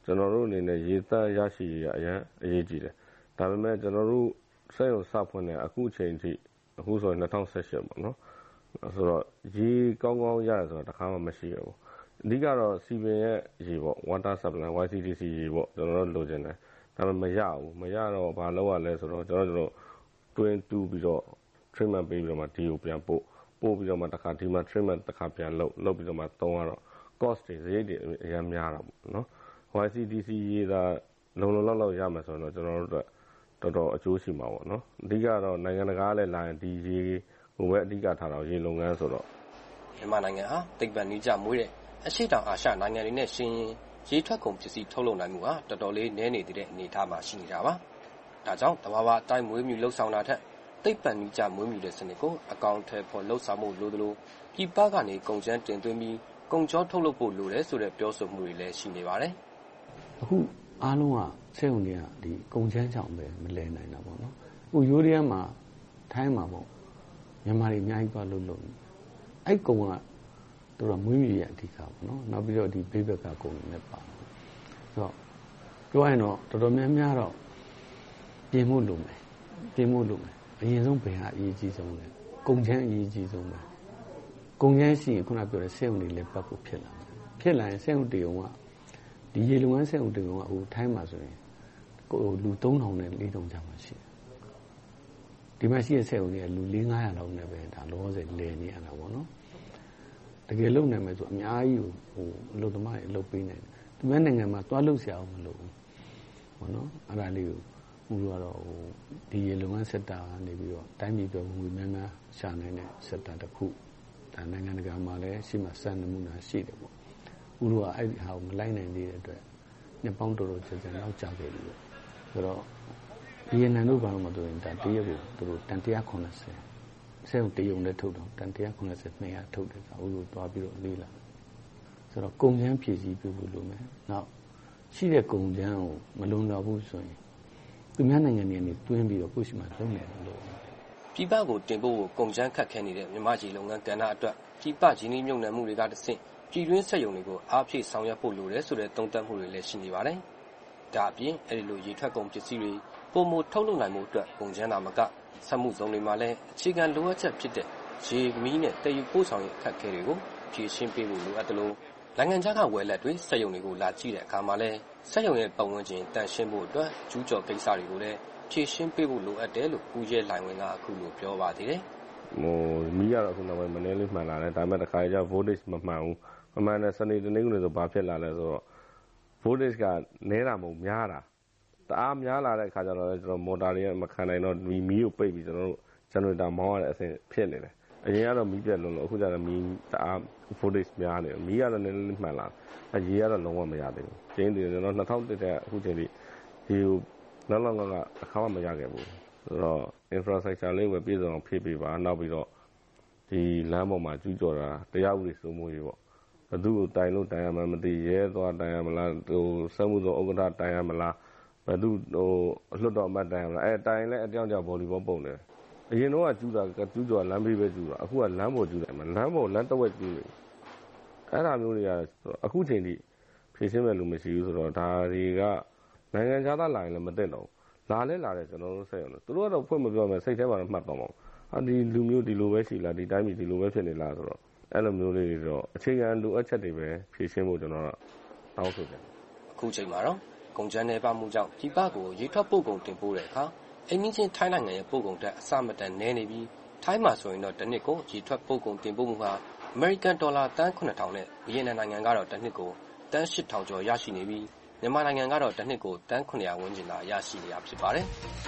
ကျွန်တော်တို့အနေနဲ့ရေသန့်ရရှိရအရင်အရေးကြီးတယ်ဒါပေမဲ့ကျွန်တော်တို့စက်ရုံစဖွင့်တဲ့အခုချိန်ထိအခုဆိုရင်၂၀၁၈ပေါ့နော်ဆိုတော့ရေကောင်းကောင်းရတယ်ဆိုတော့တခါမှမရှိရဘူးအဓိကတော့စီပင်ရဲ့ရေပေါ့ water supply ဝိုင် စီ ဒီ စီ ရေပေါ့ကျွန်တော်တို့လိုချင်တယ်ဒါပေမဲ့မရဘူးမရတော့ဘာလုပ်ရလဲဆိုတော့ကျွန်တော်တို့တွင်းတူးပြီးတော့ treatment ပေးပြီးတော့မှဒီကိုပြန်ပို့ပို့ပြီးတော့မှတခါဒီမှာ treatment တခါပြန်လုပ်လုပ်ပြီးတော့မှသုံးရတော့ cost တွေစရိတ်တွေအများများတာပေါ့နော် ဝိုင် စီ ဒီ စီ ရေသာလုံလုံလောက်လောက်ရမယ်ဆိုတော့ကျွန်တော်တို့တော်တော်အကျိုးရှိမှာပေါ့နော်အဓိကတော့နိုင်ငံတကာလည်းလာရင်ဒီရေဟိုပဲအဓိကထားတော့ရေလုပ်ငန်းဆိုတော့မြန်မာနိုင်ငံဟာသိပ္ပံနည်းကျမွေးတဲ့အရှိတောင်အာရှနိုင်ငံတွေနဲ့ရှင်ရင်ရေထွက်ကုန်ပစ္စည်းထုတ်လုပ်နိုင်မှုဟာတော်တော်လေးနည်းနေသေးတဲ့အနေအထားမှာရှိနေတာပါဒါကြောင့်တဘာဝအတိုင်းမွေးမြူလှုပ်ဆောင်တာထက်သိပ္ပံနည်းကျမွေးမြူတဲ့စနစ်ကိုအကောင့်ထဲပေါ်လှုပ်ဆောင်မှုလိုသလိုပြည်ပကနေကုန်ကျန်းတင်သွင်းပြီးကုန်ကြောထုတ်လုပ်ဖို့လိုတယ်ဆိုတဲ့ပြောဆိုမှုတွေလည်းရှိနေပါတယ်အခုအားလုံးကစက်ုံတွေကဒီကုန်ချမ်းချောင်ပဲမလဲနိုင်တာပေါ့နော်အခုယူရီးယားမှာထိုင်းမှာပေါ့မြန်မာတွေအများကြီးပါလို့လို့အဲ့ကုန်ကတို့တော့မွေးမြူရအဓိကပေါ့နော်နောက်ပြီးတော့ဒီဘေးဘက်ကကုန်တွေလည်းပါဆိုတော့ပြောရရင်တော့တော်တော်များများတော့ပြင်မှုလုပ်မယ်ပြင်မှုလုပ်မယ်အရင်ဆုံးဘယ်ဟာအရေးကြီးဆုံးလဲကုန်ချမ်းအရေးကြီးဆုံးပဲကုန်ချမ်းရှိရင်ခုနပြောတဲ့စက်ုံတွေလည်းပတ်ဖို့ဖြစ်လာတယ်ဖြစ်လာရင်စက်ုံတေုံကဒီရေလုံငန်းစက်ုံတေုံကဟိုထိုင်းမှာဆိုရင်ကိုလူသုံးထောင်နဲ့လေးထောင်ကြားမှာရှိတယ်ဒီမှာရှိတဲ့စက်ုံတွေကလူလေးငါးရာလောက်နဲ့ပဲဒါလောဆယ်လဲနေရတာပေါ့နော်တကယ်လုံနိုင်မယ်ဆိုအများကြီးဟိုအလုပ်သမားတွေအလုပ်ပေးနိုင်တယ်ဒီမဲ့နိုင်ငံမှာသွားလုပ်ဆရာအောင်မလုပ်ဘူးပေါ့နော်အဲ့ဒါလေးကိုဥရောတော့ဟိုဒီရေလုံငန်းစက်တာကနေပြီးတော့တိုင်းပြည်ပြောငွေများများရှာနိုင်တဲ့စက်တာတစ်ခုဒါနိုင်ငံတကာမှာလည်းရှိမှစံနမူနာရှိတယ်ပေါ့ဥရောကအဲ့ဒီဟာကိုမလိုက်နိုင်သေးတဲ့အတွက်နှစ်ပေါင်းတော်တော်ကြာကြာနောက်ကျခဲ့ပြီပေါ့ဆိုတော့ဗီယက်နမ်တို့ဘာလို့မတို့ရင်ဒါတရက်ကိုသူတို့တန်one hundred eightyဆဲုံတရုံနဲ့ထုတ်တော့တန်one hundred eighty two hundredထုတ်တယ်ဥရောသွားပြီးတော့လေးလာဆိုတော့ကုန်ချမ်းဖြည့်ဆည်းပြုဖို့လိုမယ်နောက်ရှိတဲ့ကုန်ချမ်းကိုမလုံလောက်ဘူးဆိုရင်သူများနိုင်ငံတွေကနေတွင်းပြီးတော့ကိုယ့်ရှိမှလုံနေတယ်လို့ပြည်ပကိုတင်ပို့ဖို့ကုန်ချမ်းခက်ခဲနေတဲ့မြန်မာကြီးလုပ်ငန်းကဏ္ဍအတွက်ပြည်ပကြီးနှီးမြုပ်နှံမှုတွေကတဆင့်ပြည်တွင်းစက်ရုံတွေကိုအားဖြည့်ဆောင်ရွက်ဖို့လိုတယ်ဆိုတဲ့သုံးသပ်မှုတွေလည်းရှိနေပါတယ်။ဒါအပြင်အဲဒီလိုရေထွက်ကုန်ပစ္စည်းတွေပုံမထုတ်လုပ်နိုင်မှုအတွက်ကုန်ချမ်းသာမကစက်မှုဇုံတွေမှာလည်းအခြေခံလိုအပ်ချက်ဖြစ်တဲ့ရေမီးနဲ့တည်ယူပို့ဆောင်ရေးအခက်အခဲတွေကိုဖြေရှင်းပေးဖို့လိုအပ်တယ်လို့နိုင်ငံခြားကဝယ်လက်တွေစက်ရုံတွေကိုလာကြည့်တဲ့အခါမှာလည်းစက်ရုံရဲ့ပတ်ဝန်းကျင်တန်ရှင်းဖို့အတွက်ကျူးကျော်ကိစ္စတွေကိုလည်းဖြေရှင်းပေးဖို့လိုအပ်တယ်လို့ဦးရဲလိုင်ဝင်းကအခုလိုပြောပါသေးတယ်။ဟိုမီးရတော့အခုနောက်ပိုင်းမနေလေးမှန်လာတယ်ဒါပေမဲ့တစ်ခါကျ voltage မမှန်ဘူးမမှန်တဲ့စနေတနေ့ကလေးဆိုဘာဖြစ်လာလဲဆိုတော့ voltage ကနဲတာမဟုတ်များတာတအားများလာတဲ့အခါကျတော့ကျွန်တော်မော်တာတွေကမခံနိုင်တော့မီးမီးကိုပိတ်ပြီးကျွန်တော်တို့ generator မောင်းရတဲ့အဆင့်ဖြစ်နေတယ်အရင်ကတော့မီးပြတ်လုံးလို့အခုကျတော့မီးတအား voltage များနေတယ်မီးကတော့နည်းနည်းမှန်လာအရေကတော့လုံးဝမရသေးဘူးကျင်းတယ်ကျွန်တော်two thousand oneတဲ့အခုချိန်ထိဒီလောက်လောက်လောက်အခါမှမရခဲ့ဘူးဆိုတော့ infrastructure လေးဝယ်ပြည့်စုံအောင်ဖြည့်ပေးပါနောက်ပြီးတော့ဒီလမ်းပေါ်မှာကျူးကျော်တာတရားဥပဒေစိုးမိုးရေးပေါ့ဘယ်သူ့ကိုတိုင်လို့တိုင်ရမှမသိရဲသွားတိုင်ရမလားဟိုစက်မှုဆောင်ဥက္ကဋ္ဌတိုင်ရမလားဘယ်သူဟိုအလွတ်တော်အမတ်တိုင်ရမလားအဲတိုင်လဲအတောင်ကြောင့်ဗော်လီဘောပုံတယ်အရင်တော့ကကျူးတာကျူးကျော်လမ်းဘေးပဲကျူးတာအခုကလမ်းပေါ်ကျူးတယ်လမ်းပေါ်လမ်းတစ်ဝက်ကျူးတယ်အဲ့ဒါမျိုးတွေကအခုချိန်ထိဖြည့်ရှင်းမဲ့လို့မရှိဘူးဆိုတော့ဒါတွေကနိုင်ငံခြားသားလာရင်လည်းမသိတော့လာလဲလာတယ်ကျွန်တော်တို့ဆက်ရအောင်သူတို့ကတော့ဖွင့်မပြောမယ်စိတ်ထဲမှာတော့မှတ်တော့မှာဟာဒီလူမျိုးဒီလိုပဲရှိလားဒီတိုင်းပြည်ဒီလိုပဲဖြစ်နေလားဆိုတော့အဲ့လိုမျိုးလေးတွေတော့အခြေခံလိုအပ်ချက်တွေပဲဖြည့်ရှင်းဖို့ကျွန်တော်ကတောင်းဆိုတယ်အခုချိန်မှာတော့ကုန်ကျန်းနေပါမှုကြောင့်ပြည်ပကိုရေထွက်ပို့ကုန်တင်ပို့တဲ့အခါအင်းချင်းထိုင်းနိုင်ငံရဲ့ပို့ကုန်တက်အစမတန်နည်းနေပြီးထိုင်းမှာဆိုရင်တော့တစ်နှစ်ကိုရေထွက်ပို့ကုန်တင်ပို့မှုဟာအမေရိကန်ဒေါ်လာတန်းခုနှစ်ထောင်နဲ့ဗီယက်နမ်နိုင်ငံကတော့တစ်နှစ်ကိုတန်းရှစ်ထောင်ကျော်ရရှိနေပြီးမြန်မာနိုင်ငံကတော့တစ်နှစ်ကိုတန်းခုနှစ်ရာဝန်းကျင်သာရရှိနေတာဖြစ်ပါတယ်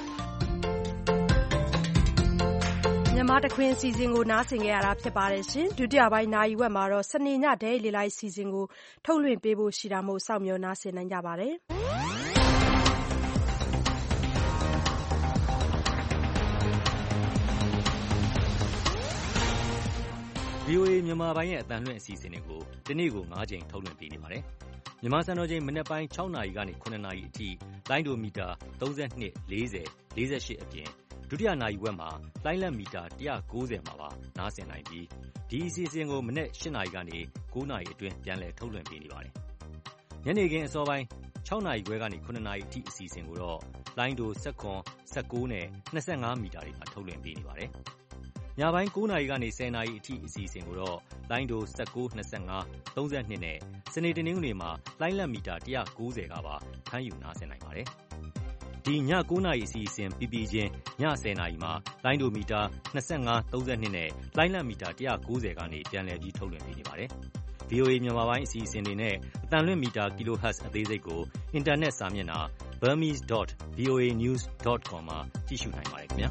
မြန်မာတခွင်အစီအစဉ်ကိုနားဆင်ကြရတာဖြစ်ပါတယ်ရှင်ဒုတိယပိုင်းနာရီဝက်မှာတော့စနေညဒဲလေလိုက်အစီအစဉ်ကိုထုတ်လွှင့်ပေးဖို့ရှိတာမို့စောင့်မျှော်နားဆင်နိုင်ကြပါတယ်ဗွီအိုအေ မြန်မာပိုင်းရဲ့အသံလွှင့်အစီအစဉ်တွေကိုဒီနေ့ကို၅ကြိမ်ထုတ်လွှင့်ပေးနေပါတယ်။မြန်မာစံတော်ချိန်မနက်ပိုင်း၆နာရီကနေ၇နာရီအထိလိုင်းဒိုမီတာ၃၂ ၄၀ ၄၈အပြင်ဒုတိယနာရီဝက်မှာလိုင်းလက်မီတာ၁၉၀မှာပါနားဆင်နိုင်ပြီးဒီအစီအစဉ်ကိုမနက်၈နာရီကနေ၉နာရီအတွင်းပြန်လည်ထုတ်လွှင့်ပေးနေပါတယ်။ညနေခင်းအစောပိုင်း၆နာရီခွဲကနေ၇နာရီအထိအစီအစဉ်ကိုတော့လိုင်းဒို၁၇ ၁၉နဲ့၂၅မီတာတွေမှာထုတ်လွှင့်ပေးနေပါတယ်။ညပိုင်း၉နာရီကနေ၁၀နာရီအထိအစီအစဉ်ကိုတော့လိုင်းဒို၁၉ ၂၅ ၃၂နဲ့စနေတနင်္ဂနွေမှာလိုင်းလက်မီတာ၁၉၀ကပါဖမ်းယူနားဆင်နိုင်ပါတယ်။ဒီည၉နာရီအစီအစဉ်ပြီးပြီးချင်းည၁၀နာရီမှာလိုင်းဒိုမီတာ၂၅ ၃၂နဲ့လိုင်းလက်မီတာ၁၉၀ကနေပြန်လည်ပြီးထုတ်လွှင့်ပေးနေပါတယ်။ဗီအိုအေ မြန်မာပိုင်းအစီအစဉ်တွေနဲ့အသံလွှင့်မီတာ kilohertz အသေးစိတ်ကိုအင်တာနက်စာမျက်နှာ burmese dot voa news dot com မှာကြည့်ရှုနိုင်ပါတယ်ခင်ဗျာ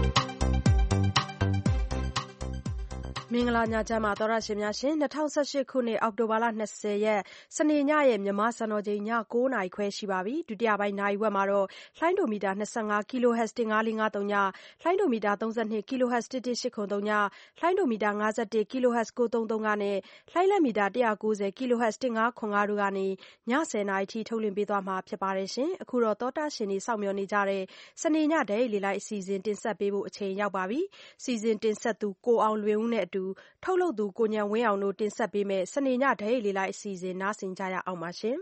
မင်္ဂလာညချမ်းပါသောရရှင်များရှင်၂၀၁၈ခုနှစ်အောက်တိုဘာလ၂၀ရက်စနေညရဲ့မြန်မာစံတော်ချိန်ည၉နာရီခွဲရှိပါပြီဒုတိယပိုင်းနာရီဝက်မှာတော့လှိုင်းဒိုမီတာ၂၅ kHz ၁၅၄၅၃ညလှိုင်းဒိုမီတာ၃၂ kHz ၁၁၈၇၃ညလှိုင်းဒိုမီတာ၅၁ kHz ၉၃၃ကနဲ့လှိုင်းလက်မီတာ၁၉၀ kHz ၁၅၇၅တို့ကနေည၁၀နာရီထိထုတ်လွှင့်ပေးသွားမှာဖြစ်ပါတယ်ရှင်အခုတော့သောတာရှင်တွေစောင့်မျှော်နေကြတဲ့စနေညဒဲရီလိုက်အစီအစဉ်တင်ဆက်ပေးဖို့အချိန်ရောက်ပါပြီစီစဉ်တင်ဆက်သူကိုအောင်လွင်ဦးနဲ့အတူထုတ်လုပ်သူကိုဉာဏ်ဝင်းအောင်တို့တင်ဆက်ပေးမယ်စနေညဒဲရီလိုက်အစီအစဉ်နားဆင်ကြရအောင်ပါရှင်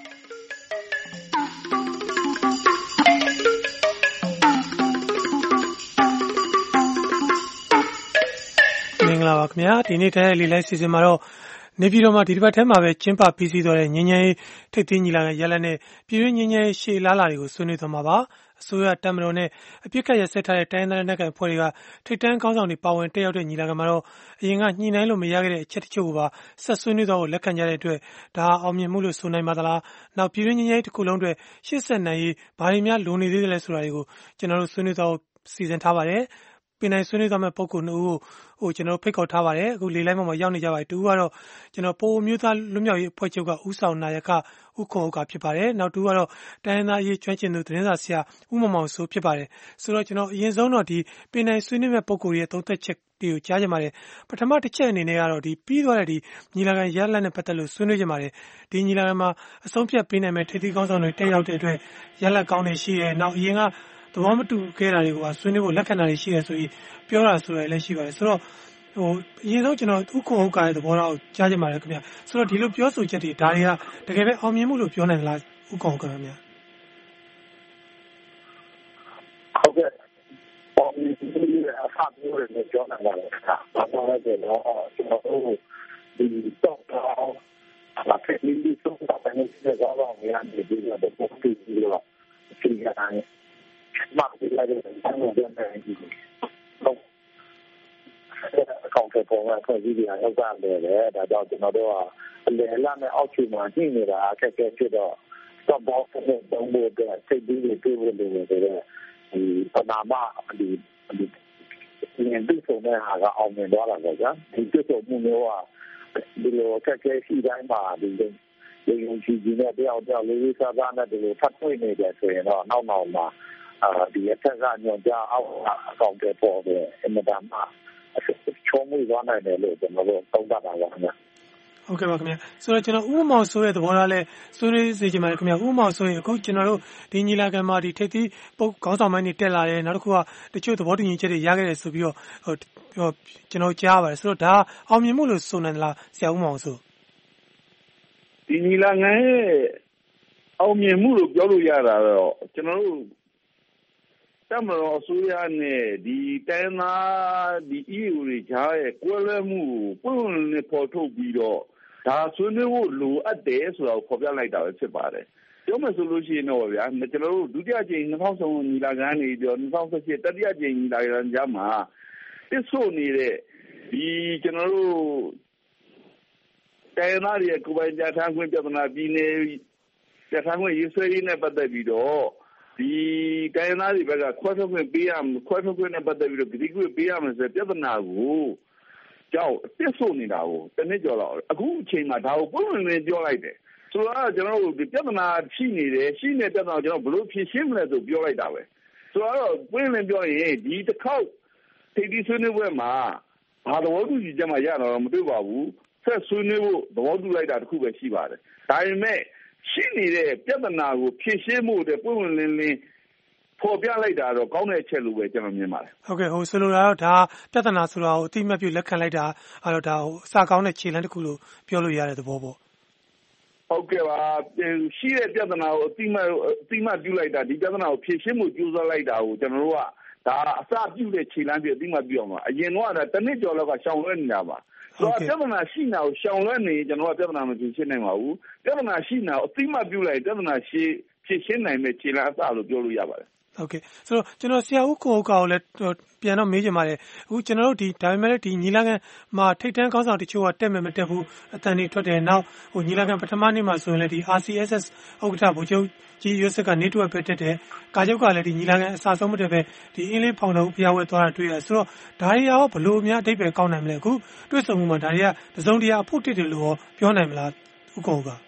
မင်္ဂလာပါခင်ဗျာဒီနေ့ဒဲရီလိုက်အစီအစဉ်မှာတော့နေပြည်တော်မှာဒီတစ်ပတ်ထဲမှာပဲကျင်းပပြီးစီးသွားတဲ့ငင်းငယ်ထိပ်သီးညီလာခံရလဒ်နဲ့ပြည်တွင်းငင်းငယ်ရှေ့လာလာတွေကိုဆွေးနွေးသွားမှာပါအစိုးရတပ်မတော်နဲ့အပြစ်ခတ်ရဆက်ထားတဲ့တိုင်းဒေသနိုင်ငံဖွဲ့တွေကထိပ်တန်းခေါင်းဆောင်တွေပါဝင်တက်ရောက်တဲ့ညီလာခံမှာတော့အရင်ကညှိနှိုင်းလို့မရခဲ့တဲ့အချက်တချို့ကိုပါဆက်ဆွေးနွေးသွားဖို့လက်ခံကြတဲ့အတွက်ဒါအောင်မြင်မှုလို့ဆိုနိုင်ပါသလားနောက်ပြည်တွင်းငင်းငယ်တစ်ခုလုံးအတွက်ရှေ့ဆက်နိုင်ရေးဘာတွေများလိုနေသေးတယ်လဲဆိုတာတွေကိုကျွန်တော်တို့ဆွေးနွေးသွားဖို့စီစဉ်ထားပါတယ်ပင်နိုင်ဆွေးနွေးသွားမဲ့ပုံကိုနှစ်ဦးကိုဟိုကျွန်တော်ဖိတ်ခေါ်ထားပါတယ်အခုလေးလိုင်းမှာရောက်နေကြပါတယ်တူကတော့ကျွန်တော်ပိုမျိုးသားလွတ်မြောက်ရေးအဖွဲ့ချုပ်ကဦးဆောင်နာယကဥက္ကုံဥက္ကဖြစ်ပါတယ်နောက်တူကတော့တိုင်းသားရေးကျွမ်းကျင်သူသတင်းစာဆရာဦးမောင်မောင်ဆိုဖြစ်ပါတယ်ဆိုတော့ကျွန်တော်အရင်ဆုံးတော့ဒီပင်နိုင်ဆွေးနွေးမဲ့ပုံကိုရဲ့သုံးသက်ချက်တွေကိုကြားကြပါတယ်ပထမတစ်ချက်အနေနဲ့ကတော့ဒီပြီးသွားတဲ့ဒီညီလာခံရလဒ်နဲ့ပတ်သက်လို့ဆွေးနွေးကြပါတယ်ဒီညီလာခံမှာအဆုံးဖြတ်ပေးနိုင်မဲ့ထိပ်သီးခေါင်းဆောင်တွေတက်ရောက်တဲ့အတွက်ရလဒ်ကောင်းတွေရှိတယ်နောက်အရင်ကသဘောမတူခဲ့တာတွေကိုဆွေးနွေးဖို့လက်ခံတာတွေရှိတယ်ဆိုပြီးပြောတာဆိုတာလည်းရှိပါတယ်ဆိုတော့ဟိုအရင်ဆုံးကျွန်တော်ဥက္ကုံဥက္ကရဲ့သဘောထားကိုကြားချင်ပါတယ်ခင်ဗျာဆိုတော့ဒီလိုပြောဆိုချက်တွေဒါတွေကတကယ်ပဲအောင်မြင်မှုလို့ပြောနိုင်လားဥက္ကုံဥက္ကခင်ဗျာဟုတ်ကဲ့ပေါ်ပြီးဒီအဖတ်ပြောတယ်ပြောနိုင်ပါတယ်ခါဘာလို့လဲဆိုတော့ကျွန်တော်တို့ဒီတော့အလားတူဒီစုံတာနဲ့ဒီကတော့ငါဒီဒီတော့ပုံပြပြီးတော့ဒီကတိုင်းမတ်ပြီးလာတဲ့ဆန်းနေတဲ့ဒီတော့အကောင့်တွေပေါ်မှာဖွဲ့စည်းပြီးရောက်တာလေဒါကြောင့်ကျွန်တော်တို့ကအလယ်လာနဲ့အောက်ခြေမှာညှိနေတာအခက်အခဲဖြစ်တော့ stop box နဲ့တုံးဖို့တဲ့စိတ်ပြီးတွေပြေးဖို့လိုတယ်ဆိုတော့ဒီပနာမဒီဒီဒီဒီဆိုတဲ့ဟာကအောင်မြင်သွားတာပဲကြာဒီပြည့်စုံမှုမျိုးကဒီလိုအခက်အခဲရှိတိုင်းမှာဒီဒီယုံကြည်ခြင်းနဲ့တယောက်တယောက်လေးလေးစားစားနဲ့ဒီလိုဖတ်တွေ့နေတယ်ဆိုရင်တော့နောက်နောက်မှာအာဒီအထက်ကညွှန်ကြားအောက်အကောင့်တွေပေါ်တယ်အမှန်တမ်းချုံးမှုသွားနိုင်တယ်လို့ကျွန်တော်တို့သုံးသပ်ပါပါခင်ဗျာဟုတ်ကဲ့ပါခင်ဗျာဆိုတော့ကျွန်တော်ဥပမာဆိုတဲ့သဘောထားလဲဆွေးနွေးစေချင်ပါတယ်ခင်ဗျာဥပမာဆိုရင်အခုကျွန်တော်တို့ဒီညီလာခံမှာဒီထိပ်သီးပုတ်ခေါင်းဆောင်ပိုင်းတွေတက်လာတယ်နောက်တစ်ခုကတချို့သဘောတူညီချက်တွေရခဲ့တယ်ဆိုပြီးတော့ဟိုကျွန်တော်ကြားပါတယ်ဆိုတော့ဒါအောင်မြင်မှုလို့ဆိုနိုင်လားဆရာဥမောင်ဆိုဒီညီလာခံရဲ့အောင်မြင်မှုလို့ပြောလို့ရတာတော့ကျွန်တော်တို့တမတော်အစိုးရနဲ့ဒီတိုင်းသားဒီ E U တွေကြားရဲ့ကွဲလွဲမှုကိုပုံနဲ့ပေါ်ထုတ်ပြီးတော့ဒါဆွေးနွေးဖို့လိုအပ်တယ်ဆိုတာကိုဖော်ပြလိုက်တာပဲဖြစ်ပါတယ်။ပြောမယ်ဆိုလို့ရှိရင်တော့ဗျာကျွန်တော်တို့ဒုတိယကြိမ်၂၀၁၉ညီလာခံနေပြီးတော့၂၀၁၈တတိယကြိမ်ညီလာခံကြားမှာတစ်ဆို့နေတဲ့ဒီကျွန်တော်တို့တိုင်းသားရဲ့ကိုယ်ပိုင်ပြဋ္ဌာန်းခွင့်ပြဿနာပြည်နယ်ပြဋ္ဌာန်းခွင့်ရေးဆွဲရေးနဲ့ပတ်သက်ပြီးတော့ဒီတိုင်းသားတွေဘက်ကခွဲထုတ်ခွင့်ပေးရမယ်ခွဲထုတ်ခွင့်နဲ့ပတ်သက်ပြီးတော့ဒီကွေးပေးရမယ်ဆိုတဲ့ပြဿနာကိုကြောက်တစ်ဆို့နေတာကိုတနည်းကြော်တော့အခုအချိန်မှာဒါကိုပုံမှန်လေးပြောလိုက်တယ်ဆိုတော့ကျွန်တော်တို့ဒီပြဿနာရှိနေတယ်ရှိနေတဲ့ပြဿနာကျွန်တော်ဘယ်လိုဖြေရှင်းမလဲဆိုပြောလိုက်တာပဲဆိုတော့ပွင့်လင်းပြောရင်ဒီတစ်ခေါက်ထိပ်သီးဆွေးနွေးပွဲမှာဘာသဘောတူညီချက်မှရတော့မတွေ့ပါဘူးဆက်ဆွေးနွေးဖို့သဘောတူလိုက်တာတခုပဲရှိပါတယ်ဒါပေမဲ့ရှိနေတဲ့ပြဿနာကိုဖြေရှင်းဖို့တဲ့ပွင့်ဝင်လင်းလင်းဖော်ပြလိုက်တာတော့ကောင်းတဲ့အချက်လို့ပဲကျွန်တော်မြင်ပါတယ်ဟုတ်ကဲ့ဟိုဆိုလိုတာတော့ဒါပြဿနာဆိုတာကိုအတိအမှတ်ပြုလက်ခံလိုက်တာအဲ့တော့ဒါဟိုအစကောင်းတဲ့ခြေလှမ်းတစ်ခုလို့ပြောလို့ရတဲ့သဘောပေါ့ဟုတ်ကဲ့ပါရှိတဲ့ပြဿနာကိုအတိမတ်အတိမတ်ပြုလိုက်တာဒီပြဿနာကိုဖြေရှင်းမှုကြိုးစားလိုက်တာကိုကျွန်တော်တို့ကဒါအစပြုတဲ့ခြေလှမ်းပြအတိမတ်ပြုအောင်ပါအရင်တော့တနစ်ကျော်လောက်ကရှောင်လွှဲနေတာပါဆိုတော့ပြဿနာရှိနေတာကိုရှောင်လွှဲနေကျွန်တော်ကပြဿနာမဖြေရှင်းနိုင်ပါဘူးပြဿနာရှိနေတာကိုအတိမတ်ပြုလိုက်ပြဿနာရှိဖြေရှင်းနိုင်မဲ့ခြေလှမ်းအစလို့ပြောလို့ရပါတယ်ဟုတ်ကဲ့ဆိုတော့ကျွန်တော်ဆရာဦးကိုဟုတ်ကောင်လည်းပြန်တော့မေးချင်ပါတယ်အခုကျွန်တော်တို့ဒီဒါပေမဲ့ဒီညီလာခံမှာထိပ်တန်းခေါင်းဆောင်တချို့ကတက်မယ်မတက်ဘူးအတန်တွေထွက်တယ်နောက်ဟိုညီလာခံပထမနေ့မှာဆိုရင်လည်းဒီ R C S S ဥက္ကဋ္ဌဗိုလ်ချုပ်ကြီးရွေးစက်က network ပဲတက်တယ်ကာချုပ်ကလည်းဒီညီလာခံအစားဆုံးမတက်ပဲဒီအင်းလေးဖောင်တော်ဖျားဝဲသွားတာတွေ့ရဆိုတော့ဒါတွေရောဘလို့အများအဓိပ္ပာယ်ကောင်းနိုင်မလဲအခုတွေ့ဆုံမှုမှာဒါတွေကတစုံတရာအဖို့တစ်တယ်လို့ပြောနိုင်မလားဥက္ကဋ္ဌက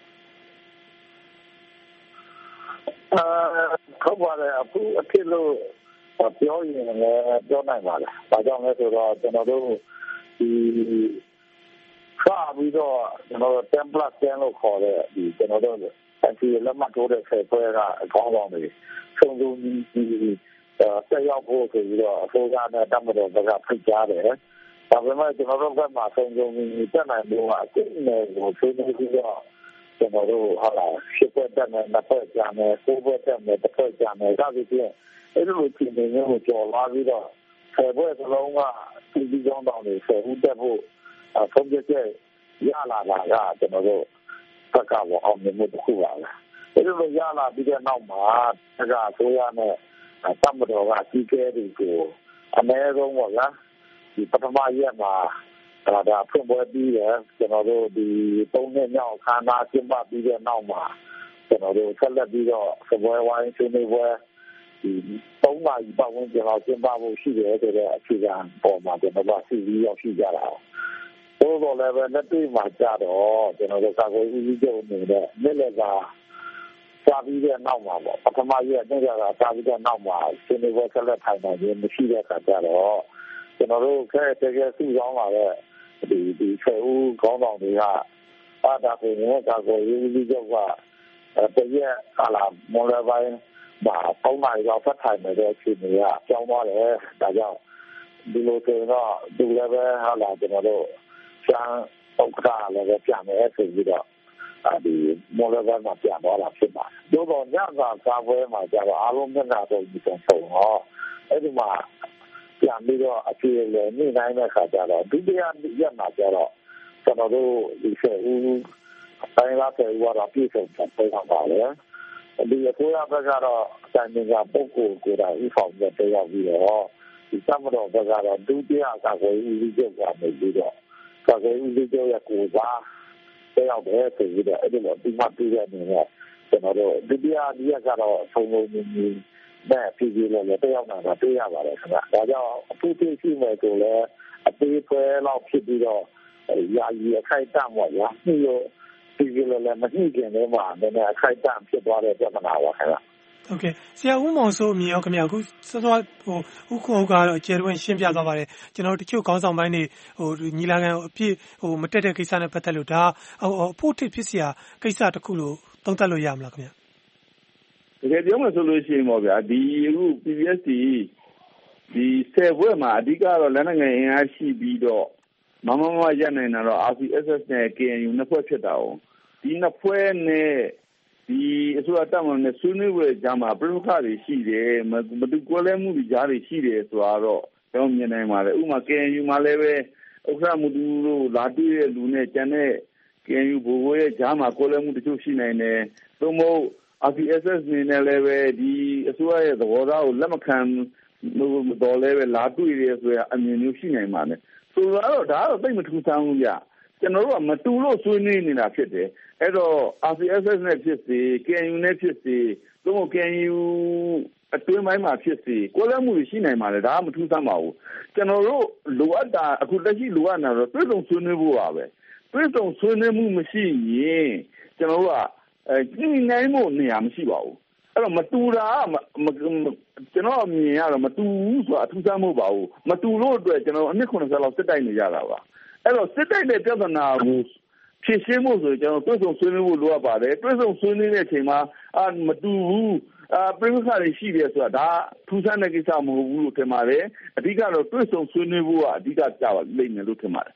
အာခေါ်ပါတယ်အခုအဖြစ်လို့ပြောရင်လည်းပြောနိုင်ပါလား။ဘာကြောင့်လဲဆိုတော့ကျွန်တော်တို့ဒီဖာပြီးတော့ကျွန်တော်တို့ ten plus ten လို့ခေါ်တဲ့ဒီကျွန်တော်တို့အဲဒီလက်မှတ်ထိုးတဲ့ဆယ်ပွဲကအကောင်းဆုံးတွေဆုံးဆုံးဒီဆက်ရောက်ဖို့ဆိုပြီးတော့အစိုးရနဲ့တမတော်ကဖိတ်ကြားတယ်။ဒါပေမဲ့ကျွန်တော်တို့ဘက်မှာဆုံးဆုံးဒီတက်နိုင်လို့အစ်နဲ့ကိုဆွေးနွေးပြီးတော့ကျွန်တော်တို့ဟာလာရှစ်ပွဲတက်မယ်နှစ်ပွဲကြာမယ်ကိုးပွဲတက်မယ်တစ်ပွဲကြာမယ်ဒါဆိုရင်အဲ့လိုချင်းနေမျိုးကြော်လာပြီးတော့ဆယ်ပွဲစလုံးကပြည်ပြည်ကြောင်းတောင်တွေဆယ်ဦးတက်ဖို့ဆုံးဖြတ်ချက်ရလာတာကကျွန်တော်တို့ဘက်ကဘောအောင်မြင်မှုတစ်ခုပါလားအဲ့လိုရလာပြီးတဲ့နောက်မှာတက္ကသိုလ်ရနဲ့တမတော်ကကြီးကျယ်တွေကိုအနည်းဆုံးပေါ့လားဒီပထမရက်မှာဒါဒါဖွင့်ပွဲပြီးတယ်ကျွန်တော်တို့ဒီသုံးနှစ်မြောက်ခါနာကျင်းပပြီးတဲ့နောက်မှာကျွန်တော်တို့ဆက်လက်ပြီးတော့စပွဲဝိုင်းဆွေးနွေးပွဲဒီသုံးနာရီပတ်ဝန်းကျင်လောက်ကျင်းပဖို့ရှိတယ်ဆိုတဲ့အခြေခံပေါ်မှာကျွန်တော်တို့စီရီရောက်ရှိကြတာ။သို့တော်လည်းပဲလက်တွေ့မှာကြတော့ကျွန်တော်တို့ကာကွယ်ရေးဦးချုပ်နေတဲ့လက်လက်ကစာပြီးတဲ့နောက်မှာပေါ့ပထမရက်နေ့ကစာပြီးတဲ့နောက်မှာဆွေးနွေးပွဲဆက်လက်ထိုင်နိုင်ခြင်းမရှိတဲ့အခါကျတော့ကျွန်တော်တို့ခဲတကယ်စုဆောင်းလာတဲ့ဒီဒီဆယ်ဦးခေါင်းဆောင်တွေကအာဒါကိုလည်းကာကွယ်ရေးဦးချုပ်ကတရက်ဟာလာမော်လဘိုင်းဘာပုံမှန်ရောက်ဖတ်ထိုင်နေတဲ့အခြေအနေကကြောင်းသွားတယ်ဒါကြောင့်ဒီလိုဆိုတော့ဒီလည်းပဲဟာလာကျွန်တော်တို့ကျန်ဥက္ကဋ္ဌလည်းပဲပြန်မယ်ဆိုပြီးတော့ဒီမော်လဘိုင်းမှာပြန်သွားတာဖြစ်ပါတယ်တို့တော့ညကကာပွဲမှာကျတော့အားလုံးမျက်နှာတော့ဒီဆုံးဆုံးတော့အဲ့ဒီမှာပြန်ပြီးတော့အခြေအနေနေနိုင်တဲ့ခါကျတော့ဒုတိယရက်မှာကျတော့ကျွန်တော်တို့ဒီဆယ်ဦးတိုင်းလာဆယ်ဦးကတော့ပြည်ဆုံးပြန်ပြန်ပါလေဒီအစိုးရဘက်ကတော့တိုင်ပင်ကပုဂ္ဂိုလ်ကိုယ်တိုင်ဥဆောင်တဲ့တရားပြီးတော့ဒီတမတော်ဘက်ကတော့ဒုတိယကာကွယ်ရေးချုပ်ကနေပြီးတော့ကာကွယ်ရေးချုပ်ရဲ့ကိုယ်စားတရားပဲဆိုပြီးတော့အဲ့ဒီလိုဒီမှာပြည့်တဲ့နေနဲ့ကျွန်တော်တို့ဒုတိယရက်ကတော့ဆုံးလုံးနေနေနဲ့ပြည်ပြည်လည်းတရားနာတာတွေ့ရပါတယ်ခင်ဗျာဒါကြောင့်အထူးသိရှိမယ်ဆိုလည်းအသေးဖွဲလောက်ဖြစ်ပြီးတော့ယာယီအခိုက်အတန့်ပေါ့ဗျာပြီးတော့ဒီလိုလည်းမသိခင်လေးမှာနည်းနည်းအခိုက်အတန့်ဖြစ်သွားတဲ့ပြဿနာပါခင်ဗျာโอเคဆရာဦးမောင်စိုးအမြင်ရောခင်ဗျာအခုစောစောဟိုဥက္ကုကတော့အကျယ်တွင်ရှင်းပြသွားပါတယ်ကျွန်တော်တို့တချို့ခေါင်းဆောင်ပိုင်းတွေဟိုညီလာခံအပြည့်ဟိုမတက်တဲ့ကိစ္စနဲ့ပတ်သက်လို့ဒါဟိုအဖို့တစ်ဖြစ်စရာကိစ္စတစ်ခုလို့သုံးသပ်လို့ရမလားခင်ဗျာတကယ်ပြောမှဆိုလို့ရှိရင်ပေါ့ဗျာဒီအခု P P S D ဒီဆယ်ဘွဲ့မှာအဓိကတော့လက်နက်ငယ်အင်အားရှိပြီးတော့မမမရနိုင်တာတော့ R C S S နဲ့ K N U နှစ်ဖွဲ့ဖြစ်တာ哦ဒီနှစ်ဖွဲ့နဲ့ဒီအစိုးရတပ်မတော်နဲ့ဆွေးနွေးပွဲကြားမှာပြဿနာတွေရှိတယ်မတူကွဲလဲမှုတွေကြားတွေရှိတယ်ဆိုတော့ကျွန်တော်မြင်နိုင်ပါတယ်ဥပမာ K N U မှာလည်းပဲဥက္ကဋ္ဌမတူလို့လာတွေ့တဲ့လူနဲ့ကျန်တဲ့ K N U ဘိုးဘိုးရဲ့ကြားမှာကွဲလဲမှုတချို့ရှိနိုင်တယ်သို့မဟုတ် R C S S နေနဲ့လည်းပဲဒီအစိုးရရဲ့သဘောထားကိုလက်မခံလို့တော်လည်းပဲလာတွေ့ရဆိုရအမြင်မျိုးရှိနိုင်ပါတယ်ဆိုတော့ဒါကတော့သိမထူးဆန်းဘူးကြကျွန်တော်တို့ကမတူလို့ဆွေးနွေးနေတာဖြစ်တယ်အဲ့တော့ R C S S နဲ့ဖြစ်စေ K N U နဲ့ဖြစ်စေသို့မဟုတ် K N U အတွင်းပိုင်းမှာဖြစ်စေကိုယ်လည်းမှုရှိနိုင်ပါတယ်ဒါကမထူးဆန်းပါဘူးကျွန်တော်တို့လိုအပ်တာအခုလက်ရှိလိုအပ်နေတာတော့တွေ့ဆုံဆွေးနွေးဖို့ပါပဲတွေ့ဆုံဆွေးနွေးမှုမရှိရင်ကျွန်တော်တို့ကအဲညှိနှိုင်းမှုနေရာမရှိပါဘူးအဲ့တော့မတူတာကျွန်တော်အမြင်ကတော့မတူဘူးဆိုတာအထူးဆန်းမဟုတ်ပါဘူးမတူလို့အတွက်ကျွန်တော်အနှစ်၇၀လောက်စစ်တိုက်နေကြတာပါအဲ့တော့စစ်တိုက်တဲ့ပြဿနာကိုဖြေရှင်းဖို့ဆိုကျွန်တော်တွေ့ဆုံဆွေးနွေးဖို့လိုအပ်ပါတယ်တွေ့ဆုံဆွေးနွေးတဲ့အချိန်မှာအာမတူဘူးအာပြည်ခါတွေရှိတယ်ဆိုတာဒါထူးဆန်းတဲ့ကိစ္စမဟုတ်ဘူးလို့ထင်ပါတယ်အဓိကတော့တွေ့ဆုံဆွေးနွေးဖို့ကအဓိကကြပါလိမ့်မယ်လို့ထင်ပါတယ်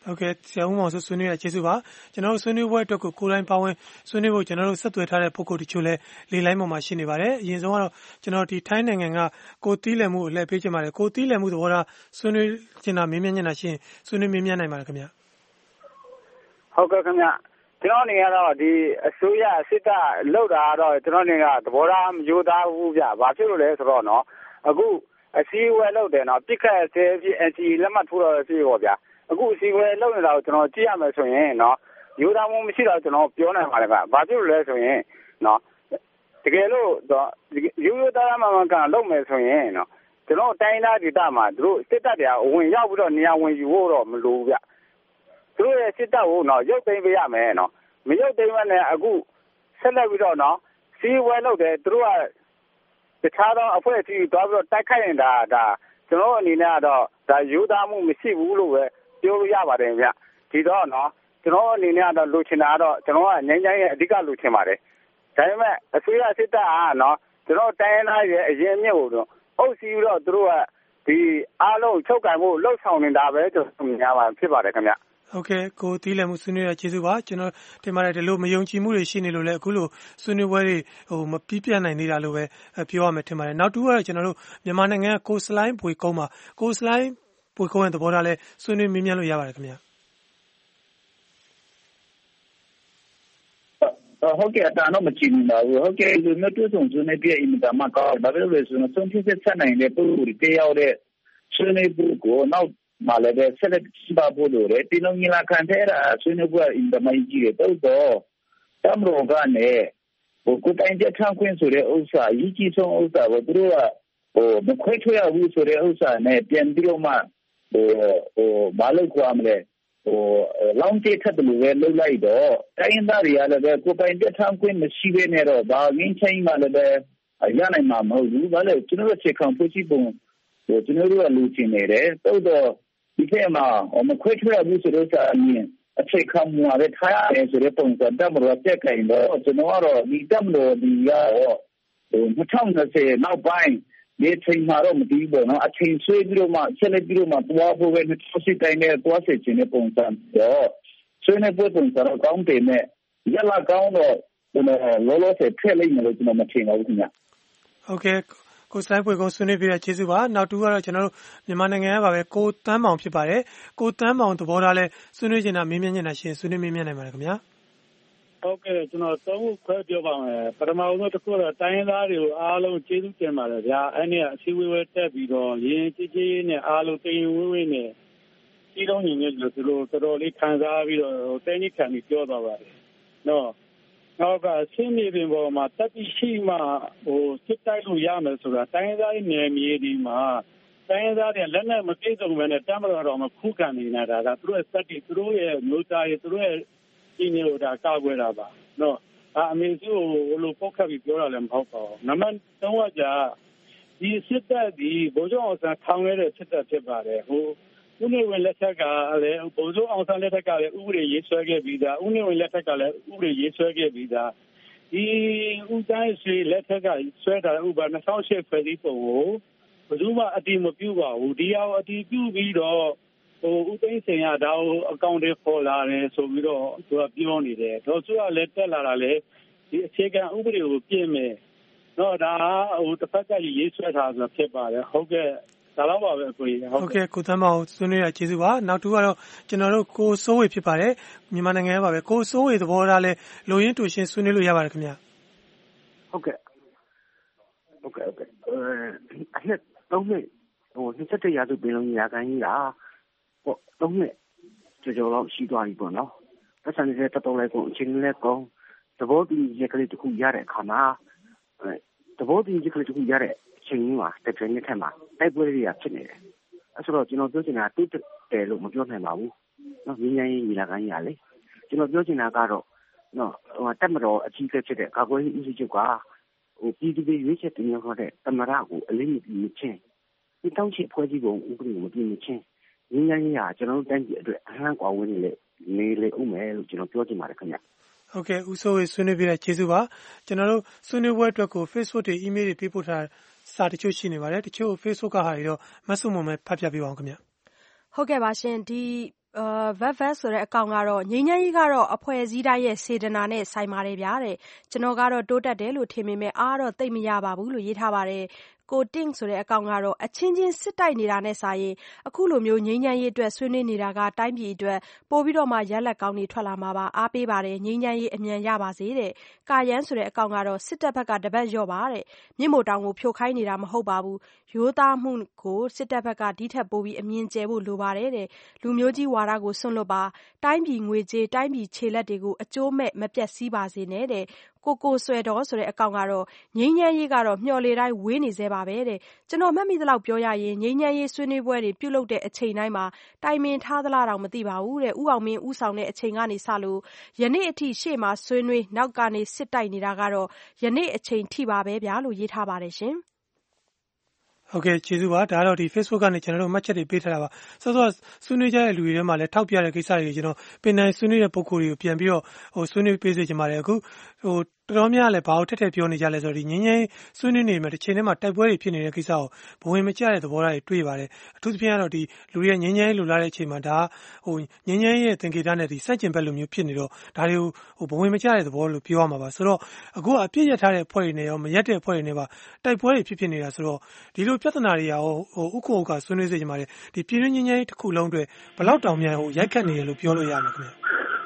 ဟုတ်ကဲ့ဆရာဦးမောင်ဆိုဆွေးနွေးရကျေးဇူးပါကျွန်တော်တို့ဆွေးနွေးပွဲအတွက်ကိုကိုယ်တိုင်ပါဝင်ဆွေးနွေးဖို့ကျွန်တော်တို့ဆက်သွယ်ထားတဲ့ပုဂ္ဂိုလ်တချို့လည်းလေလိုင်းပေါ်မှာရှိနေပါတယ်အရင်ဆုံးကတော့ကျွန်တော်ဒီထိုင်းနိုင်ငံကကိုတီးလည်မှုကိုလှည့်ပေးချင်ပါတယ်ကိုတီးလည်မှုသဘောထားဆွေးနွေးချင်တာမေးမြန်းချင်တာရှိရင်ဆွေးနွေးမေးမြန်းနိုင်ပါတယ်ခင်ဗျဟုတ်ကဲ့ခင်ဗျကျွန်တော်နေရတော့ဒီအစိုးရစစ်တပ်လောက်တာတော့ကျွန်တော်နေကသဘောထားမယူသားဘူးဗျဘာဖြစ်လို့လဲဆိုတော့နော်အခုအစည်းအဝေးလုပ်တယ်နော်ပြစ်ခတ်ဆဲဖြစ် အန် စီ လက်မှတ်ထိုးတော့ဖြစ်ပေါ့ဗျာအခုအစည်းအဝေးလုပ်နေတာကိုကျွန်တော်ကြည့်ရမယ်ဆိုရင်နော်ယူသားမှုမရှိတော့ကျွန်တော်ပြောနိုင်ပါလေဗျဘာဖြစ်လို့လဲဆိုရင်နော်တကယ်လို့ယူယူသားမှမှကန်လုပ်မယ်ဆိုရင်နော်ကျွန်တော်တိုင်းသားဒေသမှာသူတို့စစ်တပ်တွေကဝင်ရောက်ပြီးတော့နေရာဝင်ယူဖို့တော့မလိုဘူးဗျသူတို့ရဲ့စစ်တပ်ကိုနော်ရုပ်သိမ်းပေးရမယ်နော်မရုပ်သိမ်းမနဲ့အခုဆက်လက်ပြီးတော့နော်စီးဝဲလုပ်တယ်သူတို့ကတခြားသောအဖွဲ့အစည်းသွားပြီးတော့တိုက်ခိုက်နေတာဒါကျွန်တော်အနေနဲ့ကတော့ဒါယူသားမှုမရှိဘူးလို့ပဲပြောလို့ရပါတယ်ဗျဒီတော့နော်ကျွန်တော်အနေနဲ့ကတော့လိုချင်တာကတော့ကျွန်တော်ကငြိမ်းချမ်းရေးအဓိကလိုချင်ပါတယ်ဒါပေမဲ့အစိုးရစစ်တပ်ကနော်ကျွန်တော်တိုင်းရင်းသားရဲ့အရင်မြစ်ကိုတော့အုပ်စီးပြီးတော့သူတို့ကဒီအားလုံးချုပ်ကင်ဖို့လှုပ်ဆောင်နေတာပဲကျွန်တော်မြင်ရပါဖြစ်ပါတယ်ခင်ဗျဟုတ်ကဲ့ကိုတီးလည်မှုဆွေးနွေးရကျေးဇူးပါကျွန်တော်တင်ပါတယ်ဒီလိုမယုံကြည်မှုတွေရှိနေလို့လည်းအခုလိုဆွေးနွေးပွဲတွေဟိုမပြီးပြတ်နိုင်သေးတာလို့ပဲပြောရမယ်ထင်ပါတယ်နောက်တူကတော့ကျွန်တော်တို့မြန်မာနိုင်ငံကကိုစလိုင်းဘွေကုန်းမှာကိုစလိုင်းဘွေကုန်းရဲ့သဘောထားလဲဆွေးနွေးမေးမြန်းလို့ရပါတယ်ခင်ဗျာဟုတ်ကဲ့အတားတော့မကြည့်ဘူးပါဘူးဟုတ်ကဲ့လူမျိုးတူဆုံးဆွေးနွေးပြအင်တာမှာကောဘာလို့လဲဆိုတော့ဆုံးဖြတ်ချက်နိုင်တဲ့ပုံစံတွေရောက်တဲ့ဆွေးနွေးဖို့ကိုနောက်မှာလည်းဆက်လက်ပါဖို့လို့ရတယ်ဒီလိုမျိုးလာခံတဲ့ရာဆွေးနွေးပွဲအင်တာမိုင်းကြီးတော့တော့တမရောကနေဟိုကိုတိုင်းတဲ့ထောင်ခွင့်ဆိုတဲ့ဥစ္စာအကြီးကြီးဆုံးဥစ္စာကိုသူတို့ကဟိုမခွဲထွက်ရဘူးဆိုတဲ့ဥစ္စာနဲ့ပြန်ပြီးတော့မှဟိုဟိုဘာလို့ကြွားမလဲဟိုလောင်းကျထက်တယ်လို့ပဲလုပ်လိုက်တော့တိုင်းသားတွေကလည်းကိုတိုင်းတဲ့ထောင်ခွင့်မရှိဘဲနဲ့တော့ဘာငင်းချင်းမှလည်းရနိုင်မှာမဟုတ်ဘူးဘာလဲကျွန်တော်ချက်ခံဖို့ရှိပုံဟိုကျွန်တော်တို့ကလူချင်းနေတယ်တော့တော့ဒီထဲမှာမခွဲထွက်ရဘူးဆိုတော့အမြင်အခြေခံမှုရတဲ့ထားရတယ်ဆိုတဲ့ပုံစံတမတော်တက်ခိုင်တော့ကျွန်တော်ကတော့ဒီတမတော်ဒီရောဟို၂၀၂၀နောက်ပိုင်းဒီချိန်မှာတော့မတည်ဘူးနော်အချိန်ဆွေးပြီးတော့မှဆက်လက်ပြီးတော့မှတွားဖို့ပဲ၂၀၁၈တိုင်းနဲ့တွားဆက်ခြင်းတဲ့ပုံစံတော့ဆွေးနွေးပွဲပုံစံတော့ကောင်းတယ်နဲ့ရလာကောင်းတော့ကျွန်တော်လောလောဆယ်ထည့်လိုက်မယ်လို့ကျွန်တော်မထင်ပါဘူးခင်ဗျဟုတ်ကဲ့ကိုစလိုက်ပွေကုန်းဆွေးနွေးပြရကျေးဇူးပါနောက်တူကတော့ကျွန်တော်တို့မြန်မာနိုင်ငံကပါပဲကိုတန်းမောင်ဖြစ်ပါတယ်ကိုတန်းမောင်သဘောထားလဲဆွေးနွေးချင်တာမေးမြန်းချင်တာရှင်ဆွေးနွေးမေးမြန်းနိုင်ပါတယ်ခင်ဗျာဟုတ်ကဲ့ကျွန်တော်သုံးခုခွဲပြောပါမယ်ပထမဆုံးတစ်ခုတော့တိုင်းရင်းသားတွေကိုအားလုံးကျေးဇူးတင်ပါတယ်ဗျာအဲ့ဒီအစည်းအဝေးဝဲတက်ပြီးတော့ရင်းကြီးကြီးနဲ့အားလုံးတင်ဝေးဝေးနဲ့ကြီးလုံးညီညွတ်လို့သူတို့တော်တော်လေးခံစားပြီးတော့တင်းကြီးခံပြီးပြောသွားပါတယ်နော်နောက်ကဆင်းမြေပြင်ပေါ်မှာတက်ပြီးရှိမှဟိုစစ်တိုက်လို့ရမယ်ဆိုတာတိုင်းရင်းသားရဲ့နယ်မြေဒီမှာတိုင်းရင်းသားတွေလက်နဲ့မပြေစုံဘဲနဲ့တမ်းမတော်တော့မခုခံနေတာကသူတို့ရဲ့စက်တီသူတို့ရဲ့မျိုးသားရဲ့သူတို့ရဲ့ဒီမျိုးဒါကာကွယ်တာပါနော်အမေစုကိုလိုပုတ်ခတ်ပြီးပြောတာလည်းမဟုတ်ပါဘူးနံပါတ်၃ကကြာဒီစစ်တပ်ဒီဗိုလ်ချုပ်အောင်ဆန်းထောင်ခဲ့တဲ့စစ်တပ်ဖြစ်ပါတယ်ဟိုဦးနေဝင်လက်ထက်ကလည်းဗိုလ်ချုပ်အောင်ဆန်းလက်ထက်ကလည်းဥပဒေရေးဆွဲခဲ့ပြီးသားဦးနေဝင်လက်ထက်ကလည်းဥပဒေရေးဆွဲခဲ့ပြီးသားဒီဦးတိုင်းစီလက်ထက်ကဆွဲတာဥပဒေ၂၀၀၈ဖွဲ့စည်းပုံကိုဘယ်သူမှအတိမပြုပါဘူးဒီအောင်အတိပြုပြီးတော့ဟိုဦးသိန်းစိန်ကဒါကိုအကောင့်တွေပေါ်လာတယ်ဆိုပြီးတော့သူကပြောနေတယ်ဒေါ်စုကလည်းတက်လာတာလေဒီအခြေခံဥပဒေကိုပြင်မယ်တော့ဒါဟိုတစ်ဖက်ကရေးဆွဲထားဆိုဖြစ်ပါတယ်ဟုတ်ကဲ့ဒါတော့ပါပဲကိုကြီးဟုတ်ကဲ့ကိုသမ်းမောင်ဆွေးနွေးရကျေးဇူးပါနောက်တူကတော့ကျွန်တော်တို့ကိုစိုးဝေဖြစ်ပါတယ်မြန်မာနိုင်ငံကပါပဲကိုစိုးဝေသဘောထားလဲလိုရင်းတူရှင်းဆွေးနွေးလို့ရပါတယ်ခင်ဗျာဟုတ်ကဲ့ဟုတ်ကဲ့ဟုတ်ကဲ့အဲအဲ့သုံးနှစ်ဟိုနှစ်သက်ရာသူပင်လုံးရာခိုင်ကြီးတာဟိုသုံးနှစ်ကြော်ကြော်တော့ရှိသွားပြီပေါ့နော်ပတ်စံနေတဲ့တတော်လိုက်ကိုအချင်းလေးကောသဘောတူရက်ကလေးတစ်ခုရတဲ့အခါမှာအဲသဘောတူရက်ကလေးတစ်ခုရတဲ့အချိန်ကြီးမှာတစ်ချိန်နဲ့ထက်မှာတိုက်ပွဲတွေကဖြစ်နေတယ်အဲဆိုတော့ကျွန်တော်ပြောချင်တာတိတ်တယ်လို့မပြောနိုင်ပါဘူးနော်ညီညာရေးညီလာခံကြီးရလေကျွန်တော်ပြောချင်တာကတော့နော်ဟိုတက်မတော်အကြီးအကဲဖြစ်တဲ့ကာကွယ်ရေးဦးစီးချုပ်ကဟိုပြည်သူတွေရွေးချယ်တင်မြှောက်တဲ့တမရကိုအလေးမပြုချင်းဒီတောင်းချဖွဲ့စည်းပုံဥပဒေကိုမပြုချင်းညီညာရေးဟာကျွန်တော်တို့တိုင်းပြည်အတွက်အဟံကွာဝင်းနေလေနေလေဦးမယ်လို့ကျွန်တော်ပြောချင်ပါတယ်ခင်ဗျဟုတ်ကဲ့ဦးစိုးဝေဆွေးနွေးပြတဲ့ကျေးဇူးပါကျွန်တော်တို့ဆွေးနွေးပွဲအတွက်ကို Facebook တွေ email တွေပေးပို့ထားစာတချို့ရှိနေပါတယ်တချို့ Facebook ကဟာတွေတော့မဆုမုံပဲဖတ်ပြပေးပါအောင်ခင်ဗျဟုတ်ကဲ့ပါရှင်ဒီဗတ်ဗတ်ဆိုတဲ့အကောင်ကတော့ငြိမ်းချမ်းရေးကတော့အဖွဲ့အစည်းတိုင်းရဲ့စေတနာနဲ့ဆိုင်ပါတယ်ဗျာတဲ့ကျွန်တော်ကတော့တိုးတက်တယ်လို့ထင်ပေမဲ့အားတော့သိမ့်မရပါဘူးလို့ရေးထားပါတယ်ကိုတင်းဆိုတဲ့အကောင်ကတော့အချင်းချင်းစစ်တိုက်နေတာနဲ့စာရင်အခုလိုမျိုးငြိမ်းချမ်းရေးအတွက်ဆွေးနွေးနေတာကတိုင်းပြည်အတွက်ပို့ပြီးတော့မှရက်လက်ကောင်းတွေထွက်လာမှာပါအားပေးပါတယ်ငြိမ်းချမ်းရေးအမြန်ရပါစေတဲ့ကာယန်းဆိုတဲ့အကောင်ကတော့စစ်တပ်ဘက်ကတပတ်ရော့ပါတဲ့မြင့်မို့တောင်ကိုဖြိုခိုင်းနေတာမဟုတ်ပါဘူးရိုးသားမှုကိုစစ်တပ်ဘက်ကဒီထက်ပိုပြီးအမြင်ကျဲဖို့လိုပါတယ်တဲ့လူမျိုးကြီးဝါဒကိုစွန့်လွတ်ပါတိုင်းပြည်ငွေကြေးတိုင်းပြည်ခြေလက်တွေကိုအကျိုးမဲ့မပြတ်စည်းပါစေနဲ့တဲ့ကိုကိုဆွဲတော်ဆိုတဲ့အကောင်ကတော့ငိမ့်ညမ်းရေးကတော့မျှော်လေတိုင်းဝေးနေသေးပါပဲတဲ့ကျွန်တော်မှတ်မိသလောက်ပြောရရင်ငိမ့်ညမ်းရေးဆွေးနွေးပွဲတွေပြုလုပ်တဲ့အချိန်တိုင်းမှာတိုင်ပင်ထားသလားတော့မသိပါဘူးတဲ့ဥအောင်မင်းဥဆောင်တဲ့အချိန်ကနေစလို့ယနေ့အထိရှေ့မှာဆွေးနွေးနောက်ကနေစစ်တိုက်နေတာကတော့ယနေ့အချိန်ထိပါပဲဗျာလို့ရေးထားပါတယ်ရှင်ဟုတ်ကဲ့ကျေးဇူးပါဒါကတော့ဒီ Facebook ကနေကျွန်တော်တို့မှတ်ချက်တွေပေးထားတာပါစောစောဆွေးနွေးကြတဲ့လူတွေထဲမှာလည်းထောက်ပြတဲ့ကိစ္စတွေကျွန်တော်ပင်နိုင်ဆွေးနွေးတဲ့ပုံကိုယ်တွေကိုပြန်ပြီးတော့ဟိုဆွေးနွေးပေးစေချင်ပါတယ်အခုဟိုတော်တော်များလည်းဘာလို့ထက်ထက်ပြောနေကြလဲဆိုတော့ဒီငင်းငင်းဆွေးနွေးနေမှာတစ်ချိန်ထဲမှာတိုက်ပွဲတွေဖြစ်နေတဲ့ကိစ္စကိုဘဝင်မကျတဲ့သဘောထားတွေတွေ့ပါတယ်အထူးသဖြင့်ကတော့ဒီလူတွေရဲ့ငင်းငင်းလိုလာတဲ့အချိန်မှာဒါဟိုငင်းငင်းရဲ့သင်္ကေတနဲ့ဒီစက်ကျင်ဘက်လိုမျိုးဖြစ်နေတော့ဒါတွေကိုဟိုဘဝင်မကျတဲ့သဘောလို့ပြောရမှာပါဆိုတော့အခုအပြည့်ရထားတဲ့အဖွဲ့တွေနဲ့ရောမရက်တဲ့အဖွဲ့တွေနဲ့ပါတိုက်ပွဲတွေဖြစ်ဖြစ်နေတာဆိုတော့ဒီလိုပြဿနာတွေရောဟိုဥက္ကုဥက္ကဆွေးနွေးစေချင်ပါတယ်ဒီပြည်တွင်းငင်းငင်းတစ်ခုလုံးအတွက်ဘယ်လောက်တောင်မြန်ဟိုရိုက်ခတ်နေတယ်လို့ပြောလို့ရမှာခင်ဗျ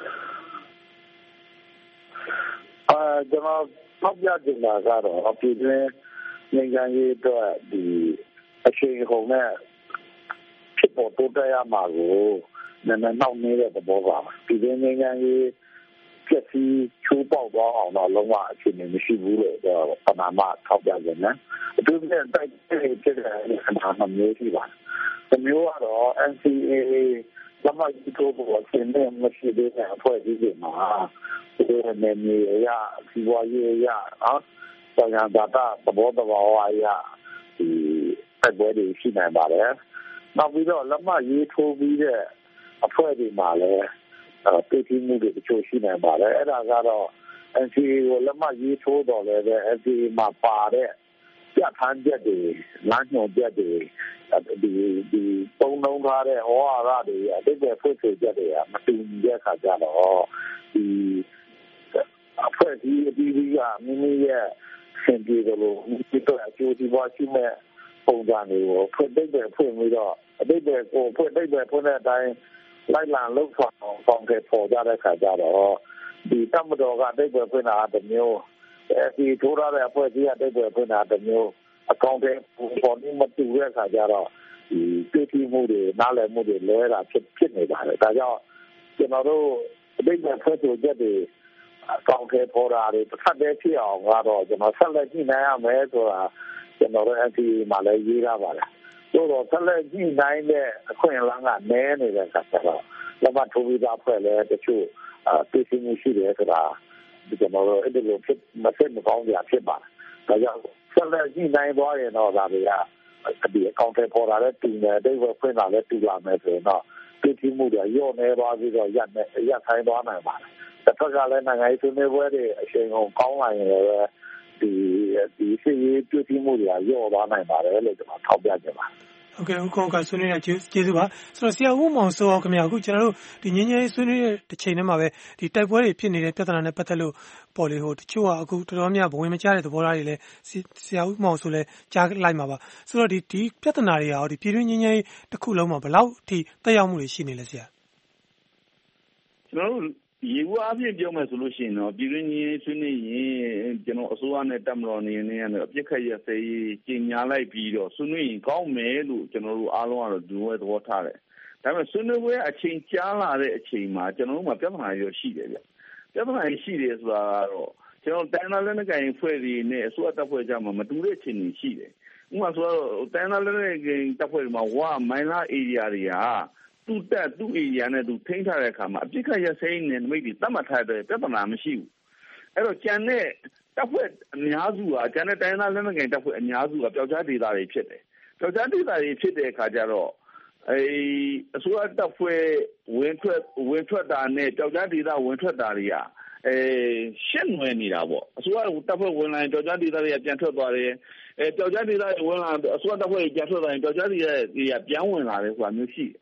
အာကျွန်တော်ထောက်ပြချင်တာကတော့ပြည်တွင်းငြိမ်းချမ်းရေးအတွက်ဒီအချိန်ကုန်နဲ့ဖြစ်ပေါ်တိုးတက်ရမှာကိုနည်းနည်းနှောင့်နှေးတဲ့သဘောပါပြည်တွင်းငြိမ်းချမ်းရေးပြည့်စည်ချိုးပေါက်သွားအောင်တော့လုံးဝအခြေအနေမရှိဘူးလို့တော့ပဏာမထောက်ပြကြတယ်အထူးသဖြင့်တိုက်ပွဲဖြစ်တဲ့အခါမှာမျိုးရှိပါတယ်ဒီမျိုးကတော့ N C A A လမ်းမကြီးတို့ပေါ်အချိန်နဲ့မရှိသေးတဲ့အဖွဲ့အစည်းတွေမှာဒီနေ့မြေရစီဝါရေးရအောင်ဆောင်ရတာသဘောတဘာဝအရဒီတိုက်ပွဲတွေရှိနိုင်ပါတယ်နောက်ပြီးတော့လမ်းမရေးထိုးပြီးတဲ့အဖွဲ့တွေမှာလည်းအဲပြည်သူမှုတွေတချို့ရှိနိုင်ပါတယ်အဲ့ဒါကတော့ N C A ကိုလက်မှတ်ရေးထိုးတော်လည်းပဲ N C A မှာပါတဲ့ပြဋ္ဌာန်းချက်တွေလမ်းညွှန်ချက်တွေဒီဒီပုံနှုံးထားတဲ့ဟောဟာရတွေအတိတ်ပဲဖွင့်ဆိုချက်တွေကမတူညီတဲ့အခါကျတော့ဒီအဖွဲ့အစည်းအသီးသီးကမိမိရဲ့စင်ပြေတယ်လို့ဒီတော့အကျိုးစီးပွားရှိမဲ့ပုံစံတွေကိုဖွင့်တိတ်ပဲဖွင့်ပြီးတော့အတိတ်ပဲကိုဖွင့်တိတ်ပဲဖွင့်တဲ့အတိုင်းလိုက်လံလှုပ်ဆောင်ဆောင်ခဲ့ပေါ်ကြတဲ့အခါကျတော့ဒီတမတော်ကအတိတ်ပဲဖွင့်တာတစ်မျိုးအဲဒီထိုးရတဲ့အဖွဲ့အစည်းအတိတ်ပဲဖွင့်တာတစ်မျိုးအကောင့်တွေပေါ်နေမတူတဲ့အခါကျတော့ဒီပြည်သူမှုတွေနားလည်မှုတွေလဲတာဖြစ်ဖြစ်နေပါတယ်ဒါကြောင့်ကျွန်တော်တို့အတိတ်ပဲဖွင့်ဆိုချက်တွေအကောင့်တွေပေါ်တာတွေတစ်ခါတည်းဖြစ်အောင်ကတော့ကျွန်တော်ဆက်လက်ကြည့်နိုင်ရမယ်ဆိုတာကျွန်တော်တို့ N C A မှာလည်းရေးထားပါတယ်တို့တော့ဆက်လက်ကြည့်နိုင်တဲ့အခွင့်အလမ်းကနည်းနေတဲ့အခါကျတော့လက်မှတ်ထိုးပြီးသားဖွဲ့လဲတချို့ပြည်သူမှုရှိတယ်ဆိုတာကျွန်တော်တို့အဲ့ဒီလိုဖြစ်မဖြစ်မကောင်းကြဖြစ်ပါတယ်ဒါကြောင့်ဆက်လက်ကြည့်နိုင်သွားရင်တော့ဒါတွေကဒီအကောင့်တွေပေါ်လာတဲ့တူနေတိတ်ဝဖွင့်လာတဲ့တူလာမယ်ဆိုရင်တော့ပြည်သူမှုတွေရော့နေသွားပြီးတော့ရက်နေရက်ဆိုင်သွားနိုင်ပါတယ်တစ်ခါကလည်းနိုင်ငံရေးဆွေးနွေးပွဲတွေအချိန်ကုန်ကောင်းလာရင်လည်းဒီဒီစီရေးပြည်သူမှုတွေရော့သွားနိုင်ပါတယ်လို့ကျွန်တော်ထောက်ပြချင်ပါတယ်ဟုတ်ကဲ့ဦးကောကဆွေးနွေးရကျေးဇူးပါဆိုတော့ဆရာဦးမောင်စောခင်ဗျာအခုကျွန်တော်တို့ဒီငင်းငယ်ဆွေးနွေးတဲ့တစ်ချိန်တည်းမှာပဲဒီတိုက်ပွဲတွေဖြစ်နေတဲ့ပြဿနာနဲ့ပတ်သက်လို့ပေါ်လေဟိုတချို့ကအခုတော်တော်များဘဝင်မကျတဲ့သဘောထားတွေလည်းဆရာဦးမောင်ဆိုလည်းကြားလိုက်မှာပါဆိုတော့ဒီဒီပြဿနာတွေရောဒီပြည်တွင်းငင်းငယ်တစ်ခုလုံးမှာဘယ်လောက်ထိတက်ရောက်မှုတွေရှိနေလဲဆရာကျွန်တော်တို့ရေဘူးအပြည့်ပြောမယ်ဆိုလို့ရှိရင်တော့ပြည်တွင်းကြီးဆွေးနွေးရင်ကျွန်တော်အစိုးရနဲ့တပ်မတော်နေနေရတယ်အပြစ်ခတ်ရစေးကြီးညာလိုက်ပြီးတော့ဆွေးနွေးရင်ကောင်းမယ်လို့ကျွန်တော်တို့အားလုံးကတော့ဒီဝဲသဘောထားတယ်ဒါပေမဲ့ဆွေးနွေးပွဲအချိန်ကြာလာတဲ့အချိန်မှာကျွန်တော်တို့မှာပြဿနာရရှိတယ်ဗျပြဿနာရှိတယ်ဆိုတာကတော့ကျွန်တော်တိုင်းသားလက်နက်ကိုင်ဖွဲ့တွေနဲ့အစိုးရတပ်ဖွဲ့ကြားမှာမတူတဲ့အခြေအနေရှိတယ်ဥပမာဆိုတော့တိုင်းသားလက်နက်ကိုင်တပ်ဖွဲ့တွေမှာဝါမိုင်းလာ area တွေကသူ့တက်သူ့ area နဲ့သူထိန်းထားတဲ့အခါမှာအပြစ်ခတ်ရစိမ်းနဲ့မိတ်တွေတတ်မှတ်ထားတဲ့ပြဿနာမရှိဘူးအဲ့တော့ကျန်တဲ့တပ်ဖွဲ့အများစုကကျန်တဲ့တိုင်းသားလက်နက်ကိုင်တပ်ဖွဲ့အများစုကပျောက်ကြားဒေသတွေဖြစ်တယ်ပျောက်ကြားဒေသတွေဖြစ်တဲ့အခါကျတော့အဲအစိုးရတပ်ဖွဲ့ဝင်ထွက်ဝင်ထွက်တာနဲ့ပျောက်ကြားဒေသဝင်ထွက်တာတွေကအဲရှင်းနွယ်နေတာပေါ့အစိုးရတပ်ဖွဲ့ဝင်လာရင်ပျောက်ကြားဒေသတွေကပြန်ထွက်သွားတယ်အဲပျောက်ကြားဒေသတွေဝင်လာအစိုးရတပ်ဖွဲ့တွေပြန်ထွက်သွားရင်ပျောက်ကြားဒေသတွေကပြန်ဝင်လာတယ်ဆိုတာမျိုးရှိတယ်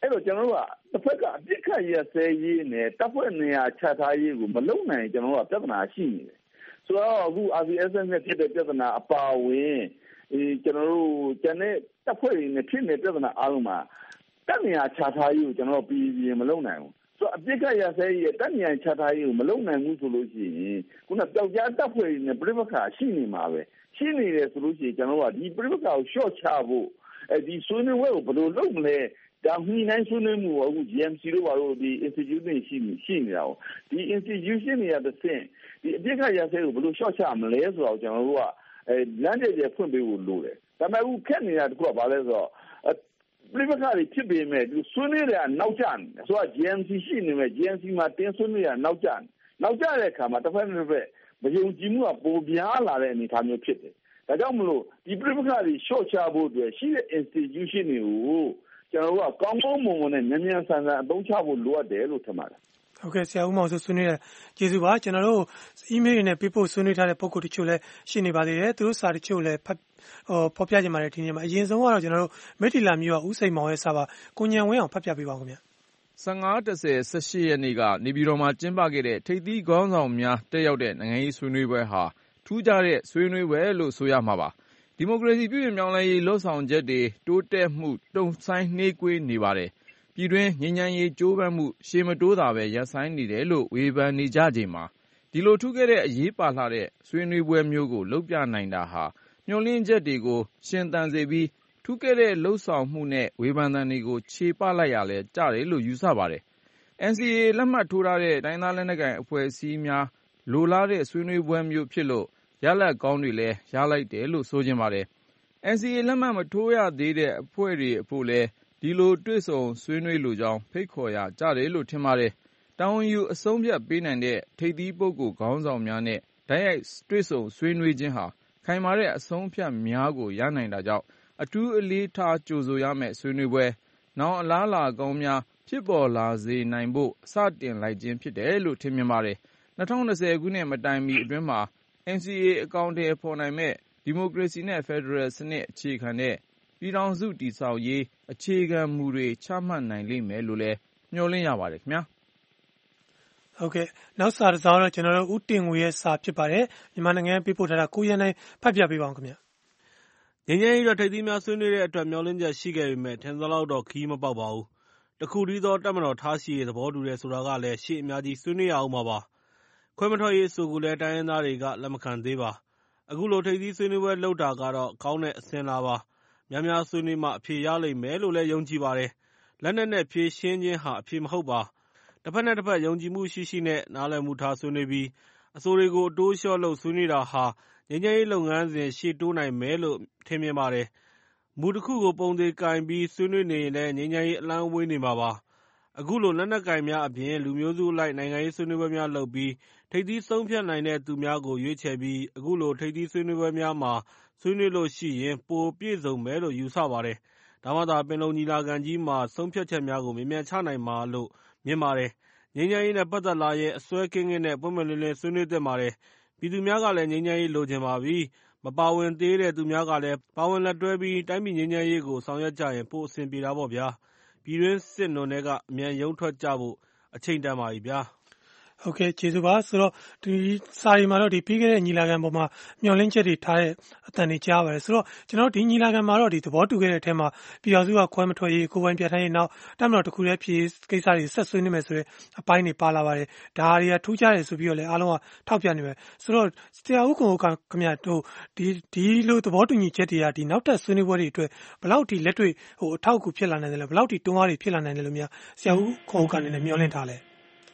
အဲ့တော့ကျွန်တော်တို့ကတစ်ဖက်ကအပြစ်ခတ်ရစဲရေးနဲ့တပ်ဖွဲ့နေရာချထားရေးကိုမလုပ်နိုင်ကျွန်တော်တို့ကပြဿနာရှိနေတယ်ဆိုတော့အခု R C S S နဲ့ဖြစ်တဲ့ပြဿနာအပါအဝင်အဲကျွန်တော်တို့ကျန်တဲ့တပ်ဖွဲ့တွေနဲ့ဖြစ်နေတဲ့ပြဿနာအားလုံးမှာတပ်နေရာချထားရေးကိုကျွန်တော်တို့ပြည်ပြည်မလုပ်နိုင်ဘူးဆိုတော့အပြစ်ခတ်ရစဲရေးတပ်နေရာချထားရေးကိုမလုပ်နိုင်ဘူးဆိုလို့ရှိရင်ခုနပျောက်ကြားတပ်ဖွဲ့တွေနဲ့ပြိပခါရှိနေမှာပဲရှိနေတယ်ဆိုလို့ရှိရင်ကျွန်တော်တို့ကဒီပြိပခါကိုရှော့ချဖို့အဲဒီဆွေးနွေးပွဲကိုဘယ်လိုလုပ်မလဲဒါမှီနိုင်ဆွေးနွေးမှုအခု G M C တို့ဘာလို့ဒီ institution ရှိနေရှိနေတာကိုဒီ institution တွေရတဲ့ဆင့်ဒီအပြစ်ခတ်ရစဲကိုဘယ်လိုရှော့ချမလဲဆိုတော့ကျွန်တော်တို့ကအဲလမ်းကျကျဖွင့်ပေးဖို့လိုတယ်ဒါပေမဲ့အခုခက်နေတာတခုကဘာလဲဆိုတော့ပြိပခါတွေဖြစ်ပေမဲ့ဒီဆွေးနွေးတဲ့နောက်ကျနေဆိုတော့ G M C ရှိနေမဲ့ G M C မှာတင်းဆွေးနွေးရနောက်ကျနေနောက်ကျတဲ့အခါမှာတစ်ဖက်တစ်ဖက်မယုံကြည်မှုကပိုပြားလာတဲ့အနေအထားမျိုးဖြစ်တယ်ဒါကြောင့်မလို့ဒီပြိပခါတွေရှော့ချဖို့အတွက်ရှိတဲ့ institution တွေကိုကျွန်တော်တို့ကကောင်းကောင်းမွန်မွန်နဲ့မြန်မြန်ဆန်ဆန်အသုံးချဖို့လိုအပ်တယ်လို့ထင်ပါတယ်ဟုတ်ကဲ့ဆရာဦးမောင်စိုးဆွေးနွေးတဲ့ကျေးဇူးပါကျွန်တော်တို့ email တွေနဲ့ပေးပို့ဆွေးနွေးထားတဲ့ပုံကိုတချို့လည်းရှိနေပါသေးတယ်သူတို့စာတချို့လည်းဖတ်ဟိုဖော်ပြကြပါတယ်ဒီနေ့မှာအရင်ဆုံးကတော့ကျွန်တော်တို့မိထီလာမျိုးကဦးစိန်မောင်ရဲ့စာပါကိုညံဝင်းအောင်ဖတ်ပြပေးပါဦးခင်ဗျဆယ့်ငါး တစ်ဆယ် ဆယ့်ရှစ်ရက်နေ့ကနေပြည်တော်မှာကျင်းပခဲ့တဲ့ထိပ်သီးခေါင်းဆောင်များတက်ရောက်တဲ့နိုင်ငံရေးဆွေးနွေးပွဲဟာထူးခြားတဲ့ဆွေးနွေးပွဲလို့ဆိုရမှာပါဒီမိုကရေစီပြုပြင်ပြောင်းလဲရေးလှုပ်ဆောင်ချက်တွေတိုးတက်မှုတုံ့ဆိုင်းနှေးကွေးနေပါတယ်ပြည်တွင်းငြိမ်းချမ်းရေးကြိုးပမ်းမှုရှေ့မတိုးတာပဲရပ်ဆိုင်းနေတယ်လို့ဝေဖန်နေကြချိန်မှာဒီလိုထူးခဲ့တဲ့အရေးပါလှတဲ့ဆွေးနွေးပွဲမျိုးကိုလုပ်ပြနိုင်တာဟာမျှော်လင့်ချက်တွေကိုရှင်သန်စေပြီးထူးခဲ့တဲ့လှုပ်ဆောင်မှုနဲ့ဝေဖန်သံတွေကိုခြေပလိုက်ရလဲကြတယ်လို့ယူဆပါတယ်။ N C A လက်မှတ်ထိုးထားတဲ့တိုင်းသားလက်နက်ကိုင်အဖွဲ့အစည်းများလိုလားတဲ့ဆွေးနွေးပွဲမျိုးဖြစ်လို့ရလဒ်ကောင်းတွေလည်းရလိုက်တယ်လို့ဆိုချင်ပါတယ်။ N C A လက်မှတ်မထိုးရသေးတဲ့အဖွဲ့တွေအဖို့လည်းဒီလိုတွေ့ဆုံဆွေးနွေးလိုကြောင်းဖိတ်ခေါ်ရကြတယ်လို့ထင်ပါတယ်။တာဝန်ယူအဆုံးဖြတ်ပေးနိုင်တဲ့ထိပ်သီးပုဂ္ဂိုလ်ခေါင်းဆောင်များနဲ့တိုက်ရိုက်တွေ့ဆုံဆွေးနွေးခြင်းဟာခိုင်မာတဲ့အဆုံးအဖြတ်များကိုရနိုင်တာကြောင့်အထူးအလေးထားကြိုဆိုရမယ့်ဆွေးနွေးပွဲနောင်အလားအလာကောင်းများဖြစ်ပေါ်လာစေနိုင်ဖို့စတင်လိုက်ခြင်းဖြစ်တယ်လို့ထင်မြင်ပါတယ်။၂၀၂၀ခုနှစ်မတိုင်မီအတွင်းမှာ N C A အကောင်အထည်ဖော်နိုင်မဲ့ဒီမိုကရေစီနဲ့ဖက်ဒရယ်စနစ်အခြေခံတဲ့ပြည်ထောင်စုတည်ဆောက်ရေးအခြေခံမူတွေချမှတ်နိုင်လိမ့်မယ်လို့လည်းမျှော်လင့်ရပါတယ်ခင်ဗျာဟုတ်ကဲ့နောက်စာတစ်စောင်းတော့ကျွန်တော်တို့ဦးတင်ငွေရဲ့စာဖြစ်ပါတယ်မြန်မာနိုင်ငံပေးပို့ထားတာကိုရန်နိုင်ဖတ်ပြပေးပါအောင်ခင်ဗျာငြိမ်းချမ်းရေးအတွက်ထိပ်သီးများဆွေးနွေးတဲ့အတွက်မျှော်လင့်ချက်ရှိခဲ့ပေမဲ့ထင်သလောက်တော့ခီးမပေါက်ပါဘူးတခုတည်းသောတပ်မတော်ထားရှိရေးသဘောတူတယ်ဆိုတာကလည်းရှေ့အများကြီးဆွေးနွေးရအောင်ပါပါခွဲမထွက်ရေးအဆိုကိုလည်းတိုင်းရင်းသားတွေကလက်မခံသေးပါအခုလိုထိပ်သီးဆွေးနွေးပွဲလုပ်တာကတော့ကောင်းတဲ့အစဉ်လာပါများများဆွေးနွေးမှအဖြေရလိမ့်မယ်လို့လည်းယုံကြည်ပါတယ်လက်နက်နဲ့ဖြေရှင်းခြင်းဟာအဖြေမဟုတ်ပါတစ်ဖက်နဲ့တစ်ဖက်ယုံကြည်မှုရှိရှိနဲ့နားလည်မှုထားဆွေးနွေးပြီးအဆိုတွေကိုအတိုးလျှော့လုပ်ဆွေးနွေးတာဟာငြိမ်းချမ်းရေးလုပ်ငန်းစဉ်ရှေ့တိုးနိုင်မယ်လို့ထင်မြင်ပါတယ်မူတစ်ခုကိုပုံသေးကင်ပြီးဆွေးနွေးနေရင်လည်းငြိမ်းချမ်းရေးအလန်းဝေးနေမှာပါအခုလိုလက်နက်ကင်များအပြင်လူမျိုးစုအလိုက်နိုင်ငံရေးဆွေးနွေးပွဲများလုပ်ပြီးထိပ်သီးဆုံးဖြတ်နိုင်တဲ့သူများကိုရွေးချယ်ပြီးအခုလိုထိပ်သီးဆွေးနွေးပွဲများမှာဆွေးနွေးလို့ရှိရင်ပိုပြည့်စုံမယ်လို့ယူဆပါတယ်။ဒါမှသာပင်လုံညီလာခံကြီးမှာဆုံးဖြတ်ချက်များကိုမြန်မြန်ချနိုင်မှာလို့မြင်ပါတယ်။ငြိမ်းချမ်းရေးနဲ့ပတ်သက်လာရင်အစွဲကင်းကင်းနဲ့ပွင့်ပွင့်လင်းလင်းဆွေးနွေးသင့်ပါတယ်။ပြည်သူများကလည်းငြိမ်းချမ်းရေးလိုချင်ပါပြီ။မပါဝင်သေးတဲ့သူများကလည်းပါဝင်လက်တွဲပြီးတိုင်းပြည်ငြိမ်းချမ်းရေးကိုဆောင်ရွက်ကြရင်ပိုအဆင်ပြေတာပေါ့ဗျာ။ပြည်တွင်းစစ်နွံတွေကအမြန်ရုန်းထွက်ကြဖို့အချိန်တန်ပါပြီဗျာ။ဟုတ်ကဲ့ကျေးဇူးပါဆိုတော့ဒီစာရီမှာတော့ဒီပြီးခဲ့တဲ့ညီလာခံပေါ်မှာမျှော်လင့်ချက်တွေထားတဲ့အတန်တွေကြားပါတယ်ဆိုတော့ကျွန်တော်ဒီညီလာခံမှာတော့ဒီသဘောတူခဲ့တဲ့အထက်မှာပြည်တော်စုကခွဲမထွက်ရေးကိုယ်ပိုင်ပြဋ္ဌာန်းရေးနောက်တမတော်တစ်ခုတည်းဖြစ်ကိစ္စတွေဆက်ဆွေးနေမယ်ဆိုတဲ့အပိုင်းတွေပါလာပါတယ်ဒါတွေကထူးခြားတယ်ဆိုပြီးတော့လည်းအားလုံးကထောက်ပြနေတယ်ဆိုတော့ဆရာဦးခွန်ဦးကခင်ဗျတို့ဒီဒီလိုသဘောတူညီချက်တွေကဒီနောက်ထပ်ဆွေးနွေးပွဲတွေအတွက်ဘယ်လောက်ထိလက်တွေ့ဟိုအထောက်အကူဖြစ်လာနိုင်တယ်လဲဘယ်လောက်ထိတွန်းအားတွေဖြစ်လာနိုင်တယ်လို့များဆရာဦးခွန်ဦးကနေလည်းမျှော်လင့်ထားလဲ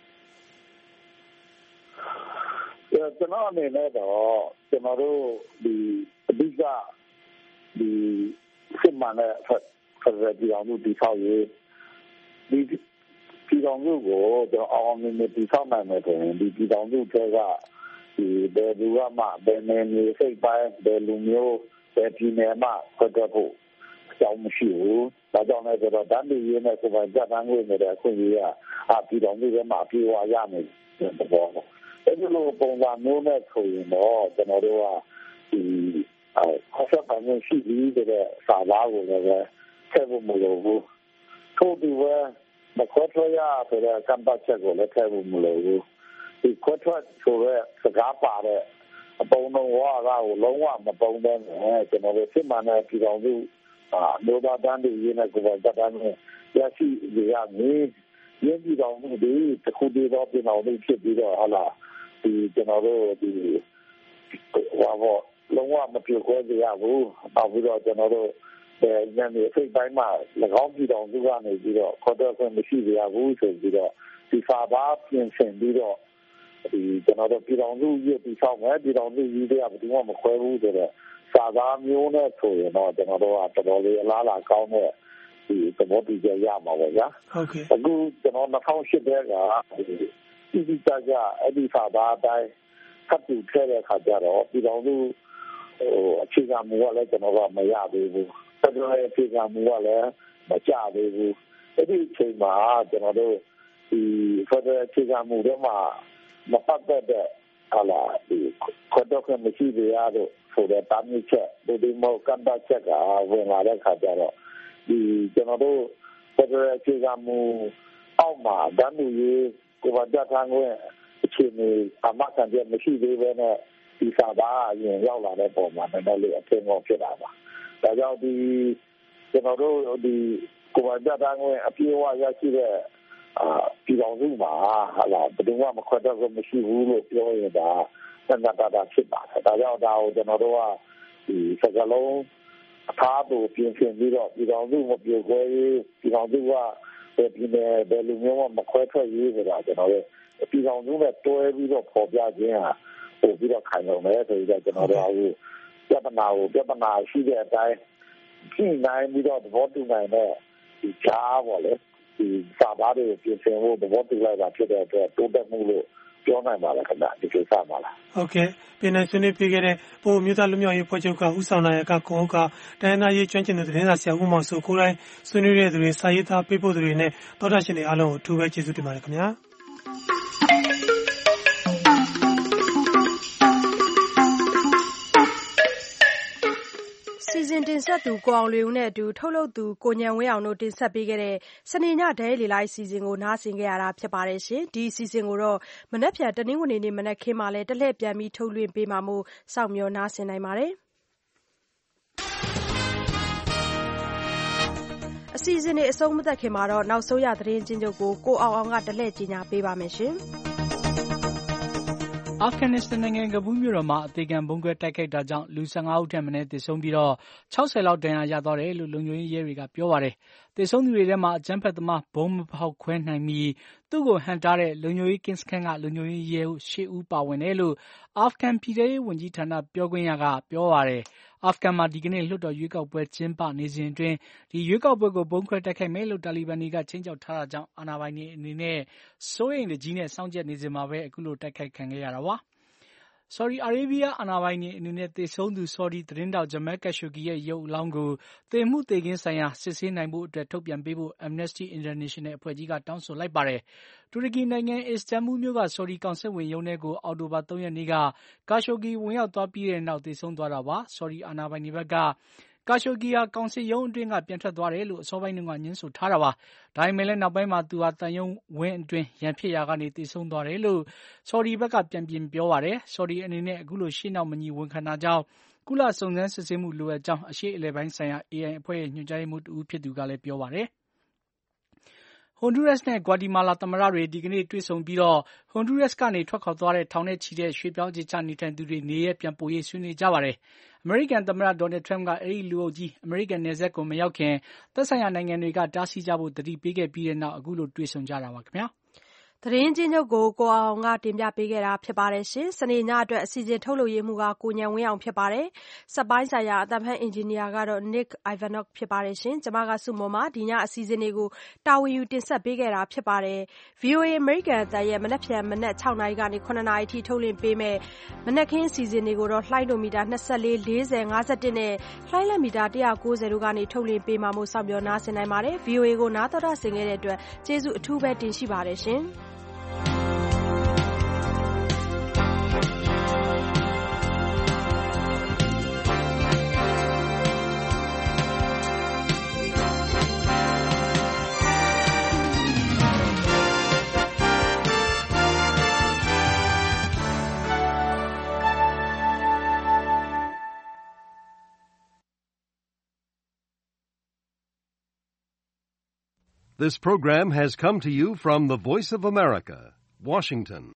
ကျွန်တော်အနေနဲ့တော့ကျွန်တော်တို့ဒီအဓိကဒီစစ်မှန်တဲ့ဖက်ဖက်ဒရယ်ပြည်အောင်စုတည်ဆောက်ရေးဒီပြည်အောင်စုကိုကျွန်တော်အောင်မြင်မြင်တည်ဆောက်နိုင်မယ်ဆိုရင်ဒီပြည်အောင်စုတွေကဒီဘယ်လူကမှဘယ်နေနေစိတ်ပိုင်းဘယ်လူမျိုးဘယ်ပြည်နယ်မှဆက်ကြဖို့အကြောင်းမရှိဘူးဒါကြောင့်လည်းဆိုတော့တန်တီးရင်းနဲ့ဆိုပါကြတဲ့ငွေနဲ့အခွင့်အရေးကအပြည်အောင်စုတွေမှာပြေဝရမယ်တဲ့ဘောအဲ့ဒီလိုပုံစံမျိုးနဲ့ဆိုရင်တော့ကျွန်တော်တို့ကဒီအဆက်ပိုင်းရှိပြီးတဲ့စာသားကိုလည်းဆက်ဖို့မလိုဘူးထို့တူပဲမခွဲထွက်ရဆိုတဲ့ကန့်သတ်ချက်ကိုလည်းထည့်ဖို့မလိုဘူးဒီခွဲထွက်ဆိုတဲ့စကားပါတဲ့အပုံလုံးဝါကကိုလုံးဝမပုံတဲ့နဲ့ကျွန်တော်တို့စစ်မှန်တဲ့ပြည်တော်စုအာလိုပါတန်းတွေရင်းနဲ့ကိုယ်ပိုင်တပ်သားတွေရရှိရမည်ရင်းပြည်တော်စုတွေတခုတည်းသောပြည်တော်စုဖြစ်ပြီးတော့ဟာလားဒီကျွန်တော်တို့ဒီဟောဘောလုံးဝမပြည့်ခွဲရဘူးနောက်ပြီးတော့ကျွန်တော်တို့ညနေစိတ်ပိုင်းမှာ၎င်းပြည်တော်စုကနေပြီးတော့ခေါ်တော့ခွင့်မရှိရဘူးဆိုပြီးတော့ဒီစာသားပြင်ဆင်ပြီးတော့ဒီကျွန်တော်တို့ပြည်တော်စုရည်တည်ဆောင်မယ်ပြည်တော်စုရည်တွေကဘယ်သူမှမခွဲဘူးဆိုတော့စာသားမျိုးနဲ့ဆိုရင်တော့ကျွန်တော်တို့ကတော်တော်လေးအလားအလာကောင်းတဲ့ဒီသဘောတူကြရမှာပါဗျာဟုတ်ကဲ့အခုကျွန်တော်၂၀၀၈တဲ့ကဒီဒီကြကြအဲ့ဒီစာသားအတိုင်းဖတ်ပြီးခဲ့တဲ့ခါကျတော့ပြည်တော်စုဟိုအခြေခံမူကလည်းကျွန်တော်ကမရသေးဘူးဆက်သွယ်အခြေခံမူကလည်းမကြသေးဘူးအဲ့ဒီအချိန်မှာကျွန်တော်တို့ဒီဆက်သွယ်အခြေခံမူတွေမှာမပတ်သက်တဲ့ဟာလာဒီခေါ်တော့ကမရှိသေးရတော့ဆိုတဲ့တာမြစ်ချက်ဒီမောကန်တာချက်ကဝင်လာတဲ့ခါကျတော့ဒီကျွန်တော်တို့ဆက်သွယ်အခြေခံမူအောက်မှာဒဏ်လူကြီးကိုဗတ်ထားခွင့်အခြေအနေအမှန်တကယ်မရှိသေးဘဲနဲ့ဒီစာသားအရင်ရောက်လာတဲ့ပုံမှာနည်းနည်းလေးအထင်ပေါ်ဖြစ်တာပါဒါကြောင့်ဒီကျွန်တော်တို့ဒီကိုဗတ်ထားခွင့်အပြည့်အဝရရှိတဲ့အာပြည်တော်စုမှာဟာလာဘယ်သူမှမခွတ်တော့မရှိဘူးလို့ပြောရင်ဒါသန္တာတာဖြစ်ပါတယ်ဒါကြောင့်ဒါကိုကျွန်တော်တို့ကဒီစကလုံးအထားကိုပြင်ဆင်ပြီးတော့ပြည်တော်စုမပြေခွဲပြည်တော်စုကဒီနေ့ဘယ်လိုမျိုးမှမခွဲထွက်ရေးဆိုတာကျွန်တော်တို့ပြည်တော်စုနဲ့တွဲပြီးတော့ပေါ်ပြခြင်းဟာပို့ပြီးတော့ခိုင်လုံတယ်ဆိုတော့ကျွန်တော်တို့အခုပြဿနာကိုပြဿနာရှိတဲ့အတိုင်းပြင်နိုင်ပြီးတော့သဘောတူနိုင်တဲ့ဒီချားပေါ့လေဒီစာသားတွေပြင်ဆင်ဖို့သဘောတူလိုက်တာဖြစ်တဲ့အတွက်တိုးတက်မှုလို့ပြောနိုင်ပါလားခင်ဗျဒီကိစ္စမှာလားဟုတ်ကဲ့ပြည်နယ်ဆွေးနွေးပြခဲ့တဲ့ပို့မြို့သားလူမျိုးရေးဖွဲ့ချုပ်ကဦးဆောင်နိုင်ကကုန်းကတိုင်းနာရေးကျွမ်းကျင်တဲ့သတင်းစာဆရာဦးမောင်စိုးကိုယ်တိုင်ဆွေးနွေးတဲ့သူတွေစာရေးသားပေးပို့သူတွေနဲ့သောတာရှင်တွေအားလုံးကိုအထူးပဲကျေးဇူးတင်ပါတယ်ခင်ဗျာစီစဉ်တင်ဆက်သူကိုအောင်လွေဦးနဲ့အတူထုတ်လုပ်သူကိုညံဝင်းအောင်တို့တင်ဆက်ပေးခဲ့တဲ့စနေညဒဲလီလိုက်စီစဉ်ကိုနားဆင်ကြရတာဖြစ်ပါတယ်ရှင်ဒီစီစဉ်ကိုတော့မနက်ဖြန်တနင်္ဂနွေနေ့မနက်ခင်းမှာလဲတလှည့်ပြန်ပြီးထုတ်လွှင့်ပေးမှာမို့စောင့်မျှော်နားဆင်နိုင်ပါတယ်အစီအစဉ်တွေအဆုံးမသက်ခင်မှာတော့နောက်ဆုံးရသတင်းချင်းချုပ်ကိုကိုအောင်အောင်ကတလှည့်ကြီးညာပေးပါမယ်ရှင်အာဖဂန်နစ္စတန်နိုင်ငံကဘူးမြို့တော်မှာအသေးခံဗုံးခွဲတိုက်ခိုက်တာကြောင့်လူ၁၅ဦးထက်မနည်းသေဆုံးပြီးတော့၆၀လောက်ဒဏ်ရာရသွားတယ်လို့လုံခြုံရေးရဲတွေကပြောပါတယ်။သေဆုံးသူတွေထဲမှာအကြမ်းဖက်သမားဗုံးမဖောက်ခွဲနိုင်မီသူ့ကိုဟန့်တားတဲ့လုံခြုံရေးကင်းစခန်းကလုံခြုံရေးရဲရှစ်ဦးပါဝင်တယ်လို့အာဖဂန်ပြည်ထဲရေးဝန်ကြီးဌာနပြောခွင့်ရကပြောပါတယ်။အာဖဂန်မှာဒီကနေ့လွှတ်တော်ရွေးကောက်ပွဲကျင်းပနေစဉ်အတွင်းဒီရွေးကောက်ပွဲကိုဗုံးခွဲတိုက်ခိုက်မယ်လို့တာလီဘန်တွေကချိန်ချောက်ထားတာကြောင့်အာဏာပိုင်တွေအနေနဲ့စိုးရိမ်တကြီးနဲ့စောင့်ကြပ်နေစဉ်မှာပဲအခုလိုတိုက်ခိုက်ခံခဲ့ရတာပါ။ဆော်ဒီအာရေးဗီးယားအာဏာပိုင်တွေအနေနဲ့သေဆုံးသူဆော်ဒီသတင်းတောက်ဂျမက်ကက်ရှိုဂီရဲ့ရုပ်အလောင်းကိုသေမှုသေခင်းဆိုင်ရာစစ်ဆေးနိုင်ဖို့အတွက်ထုတ်ပြန်ပေးဖို့ Amnesty International အဖွဲ့ကြီးကတောင်းဆိုလိုက်ပါတယ်။တူရကီနိုင်ငံအစ္စတန်ဘူလ်မြို့ကဆော်ဒီကောင်စစ်ဝင်ရုံးထဲကိုအောက်တိုဘာ၃ရက်နေ့ကကာရှိုဂီဝင်ရောက်သွားပြီးတဲ့နောက်သေဆုံးသွားတာပါ။ဆော်ဒီအာဏာပိုင်တွေဘက်ကကာရှိုဂီဟာကောင်စစ်ရုံးအတွင်းကပြန်ထွက်သွားတယ်လို့အစောပိုင်းကညှင်းဆိုထားတာပါ။ဒါပေမဲ့လည်းနောက်ပိုင်းမှာသူဟာတန်ယုံဝင်းအတွင်းရန်ဖြစ်ရာကနေသေဆုံးသွားတယ်လို့ဆော်ဒီဘက်ကပြန်ပြင်ပြောပါတယ်။ဆော်ဒီအနေနဲ့အခုလိုရှေ့နောက်မညီဝန်ခံတာကြောင့်ကုလစုံစမ်းစစ်ဆေးမှုလိုအပ်ကြောင်းအရှေ့အလယ်ပိုင်းဆိုင်ရာ အေအိုင် အဖွဲ့ရဲ့ညွှန်ကြားရေးမှူးတဦးဖြစ်သူကလည်းပြောပါတယ်။ဟွန်ဒူးရပ်စ်နဲ့ဂွါတီမာလာသမ္မတတွေဒီကနေ့တွေ့ဆုံပြီးတော့ဟွန်ဒူးရပ်စ်ကနေထွက်ခွာသွားတဲ့ထောင်နဲ့ချီတဲ့ရွှေ့ပြောင်းအခြေချနေထိုင်သူတွေနေရပြန်ပို့ရေးဆွေးနွေးကြပါတယ်။အမေရိကန်သမ္မတဒေါ်နယ်ထရမ့်ကအဲဒီလူအုပ်ကြီးအမေရိကန်နယ်စပ်ကိုမရောက်ခင်သက်ဆိုင်ရာနိုင်ငံတွေကတားဆီးကြဖို့တတိပေးခဲ့ပြီးတဲ့နောက်အခုလိုတွေ့ဆုံကြတာပါခင်ဗျာ။သတင်းချင်းချုပ်ကိုကိုအောင်ကတင်ပြပေးခဲ့တာဖြစ်ပါတယ်ရှင်။စနေညအတွက်အစီအစဉ်ထုတ်လုပ်ရေးမှုကကိုညံဝင်းအောင်ဖြစ်ပါတယ်။စက်ပိုင်းဆိုင်ရာအသံဖန်အင်ဂျင်နီယာကတော့ Nick Ivanov ဖြစ်ပါတယ်ရှင်။ကျွန်မကစုမုံမှာဒီညအစီအစဉ်တွေကိုတာဝန်ယူတင်ဆက်ပေးခဲ့တာဖြစ်ပါတယ်။ ဗွီအိုအေ American အသံရဲ့မနက်ဖြန်မနက်၆နာရီကနေ၇နာရီအထိထုတ်လွှင့်ပေးမယ်မနက်ခင်းအစီအစဉ်တွေကိုတော့လှိုင်းဒိုမီတာ၂၄ ၄၀ ၅၁နဲ့လှိုင်းလက်မီတာ၁၉၀တို့ကနေထုတ်လွှင့်ပေးမှာမို့စောင့်မျှော်နားဆင်နိုင်ပါတယ်။ ဗွီအိုအေကိုနားတော်တာဆင်ခဲ့တဲ့အတွက်ကျေးဇူးအထူးပဲတင်ရှိပါတယ်ရှင်။ This program has come to you from the Voice of America, Washington.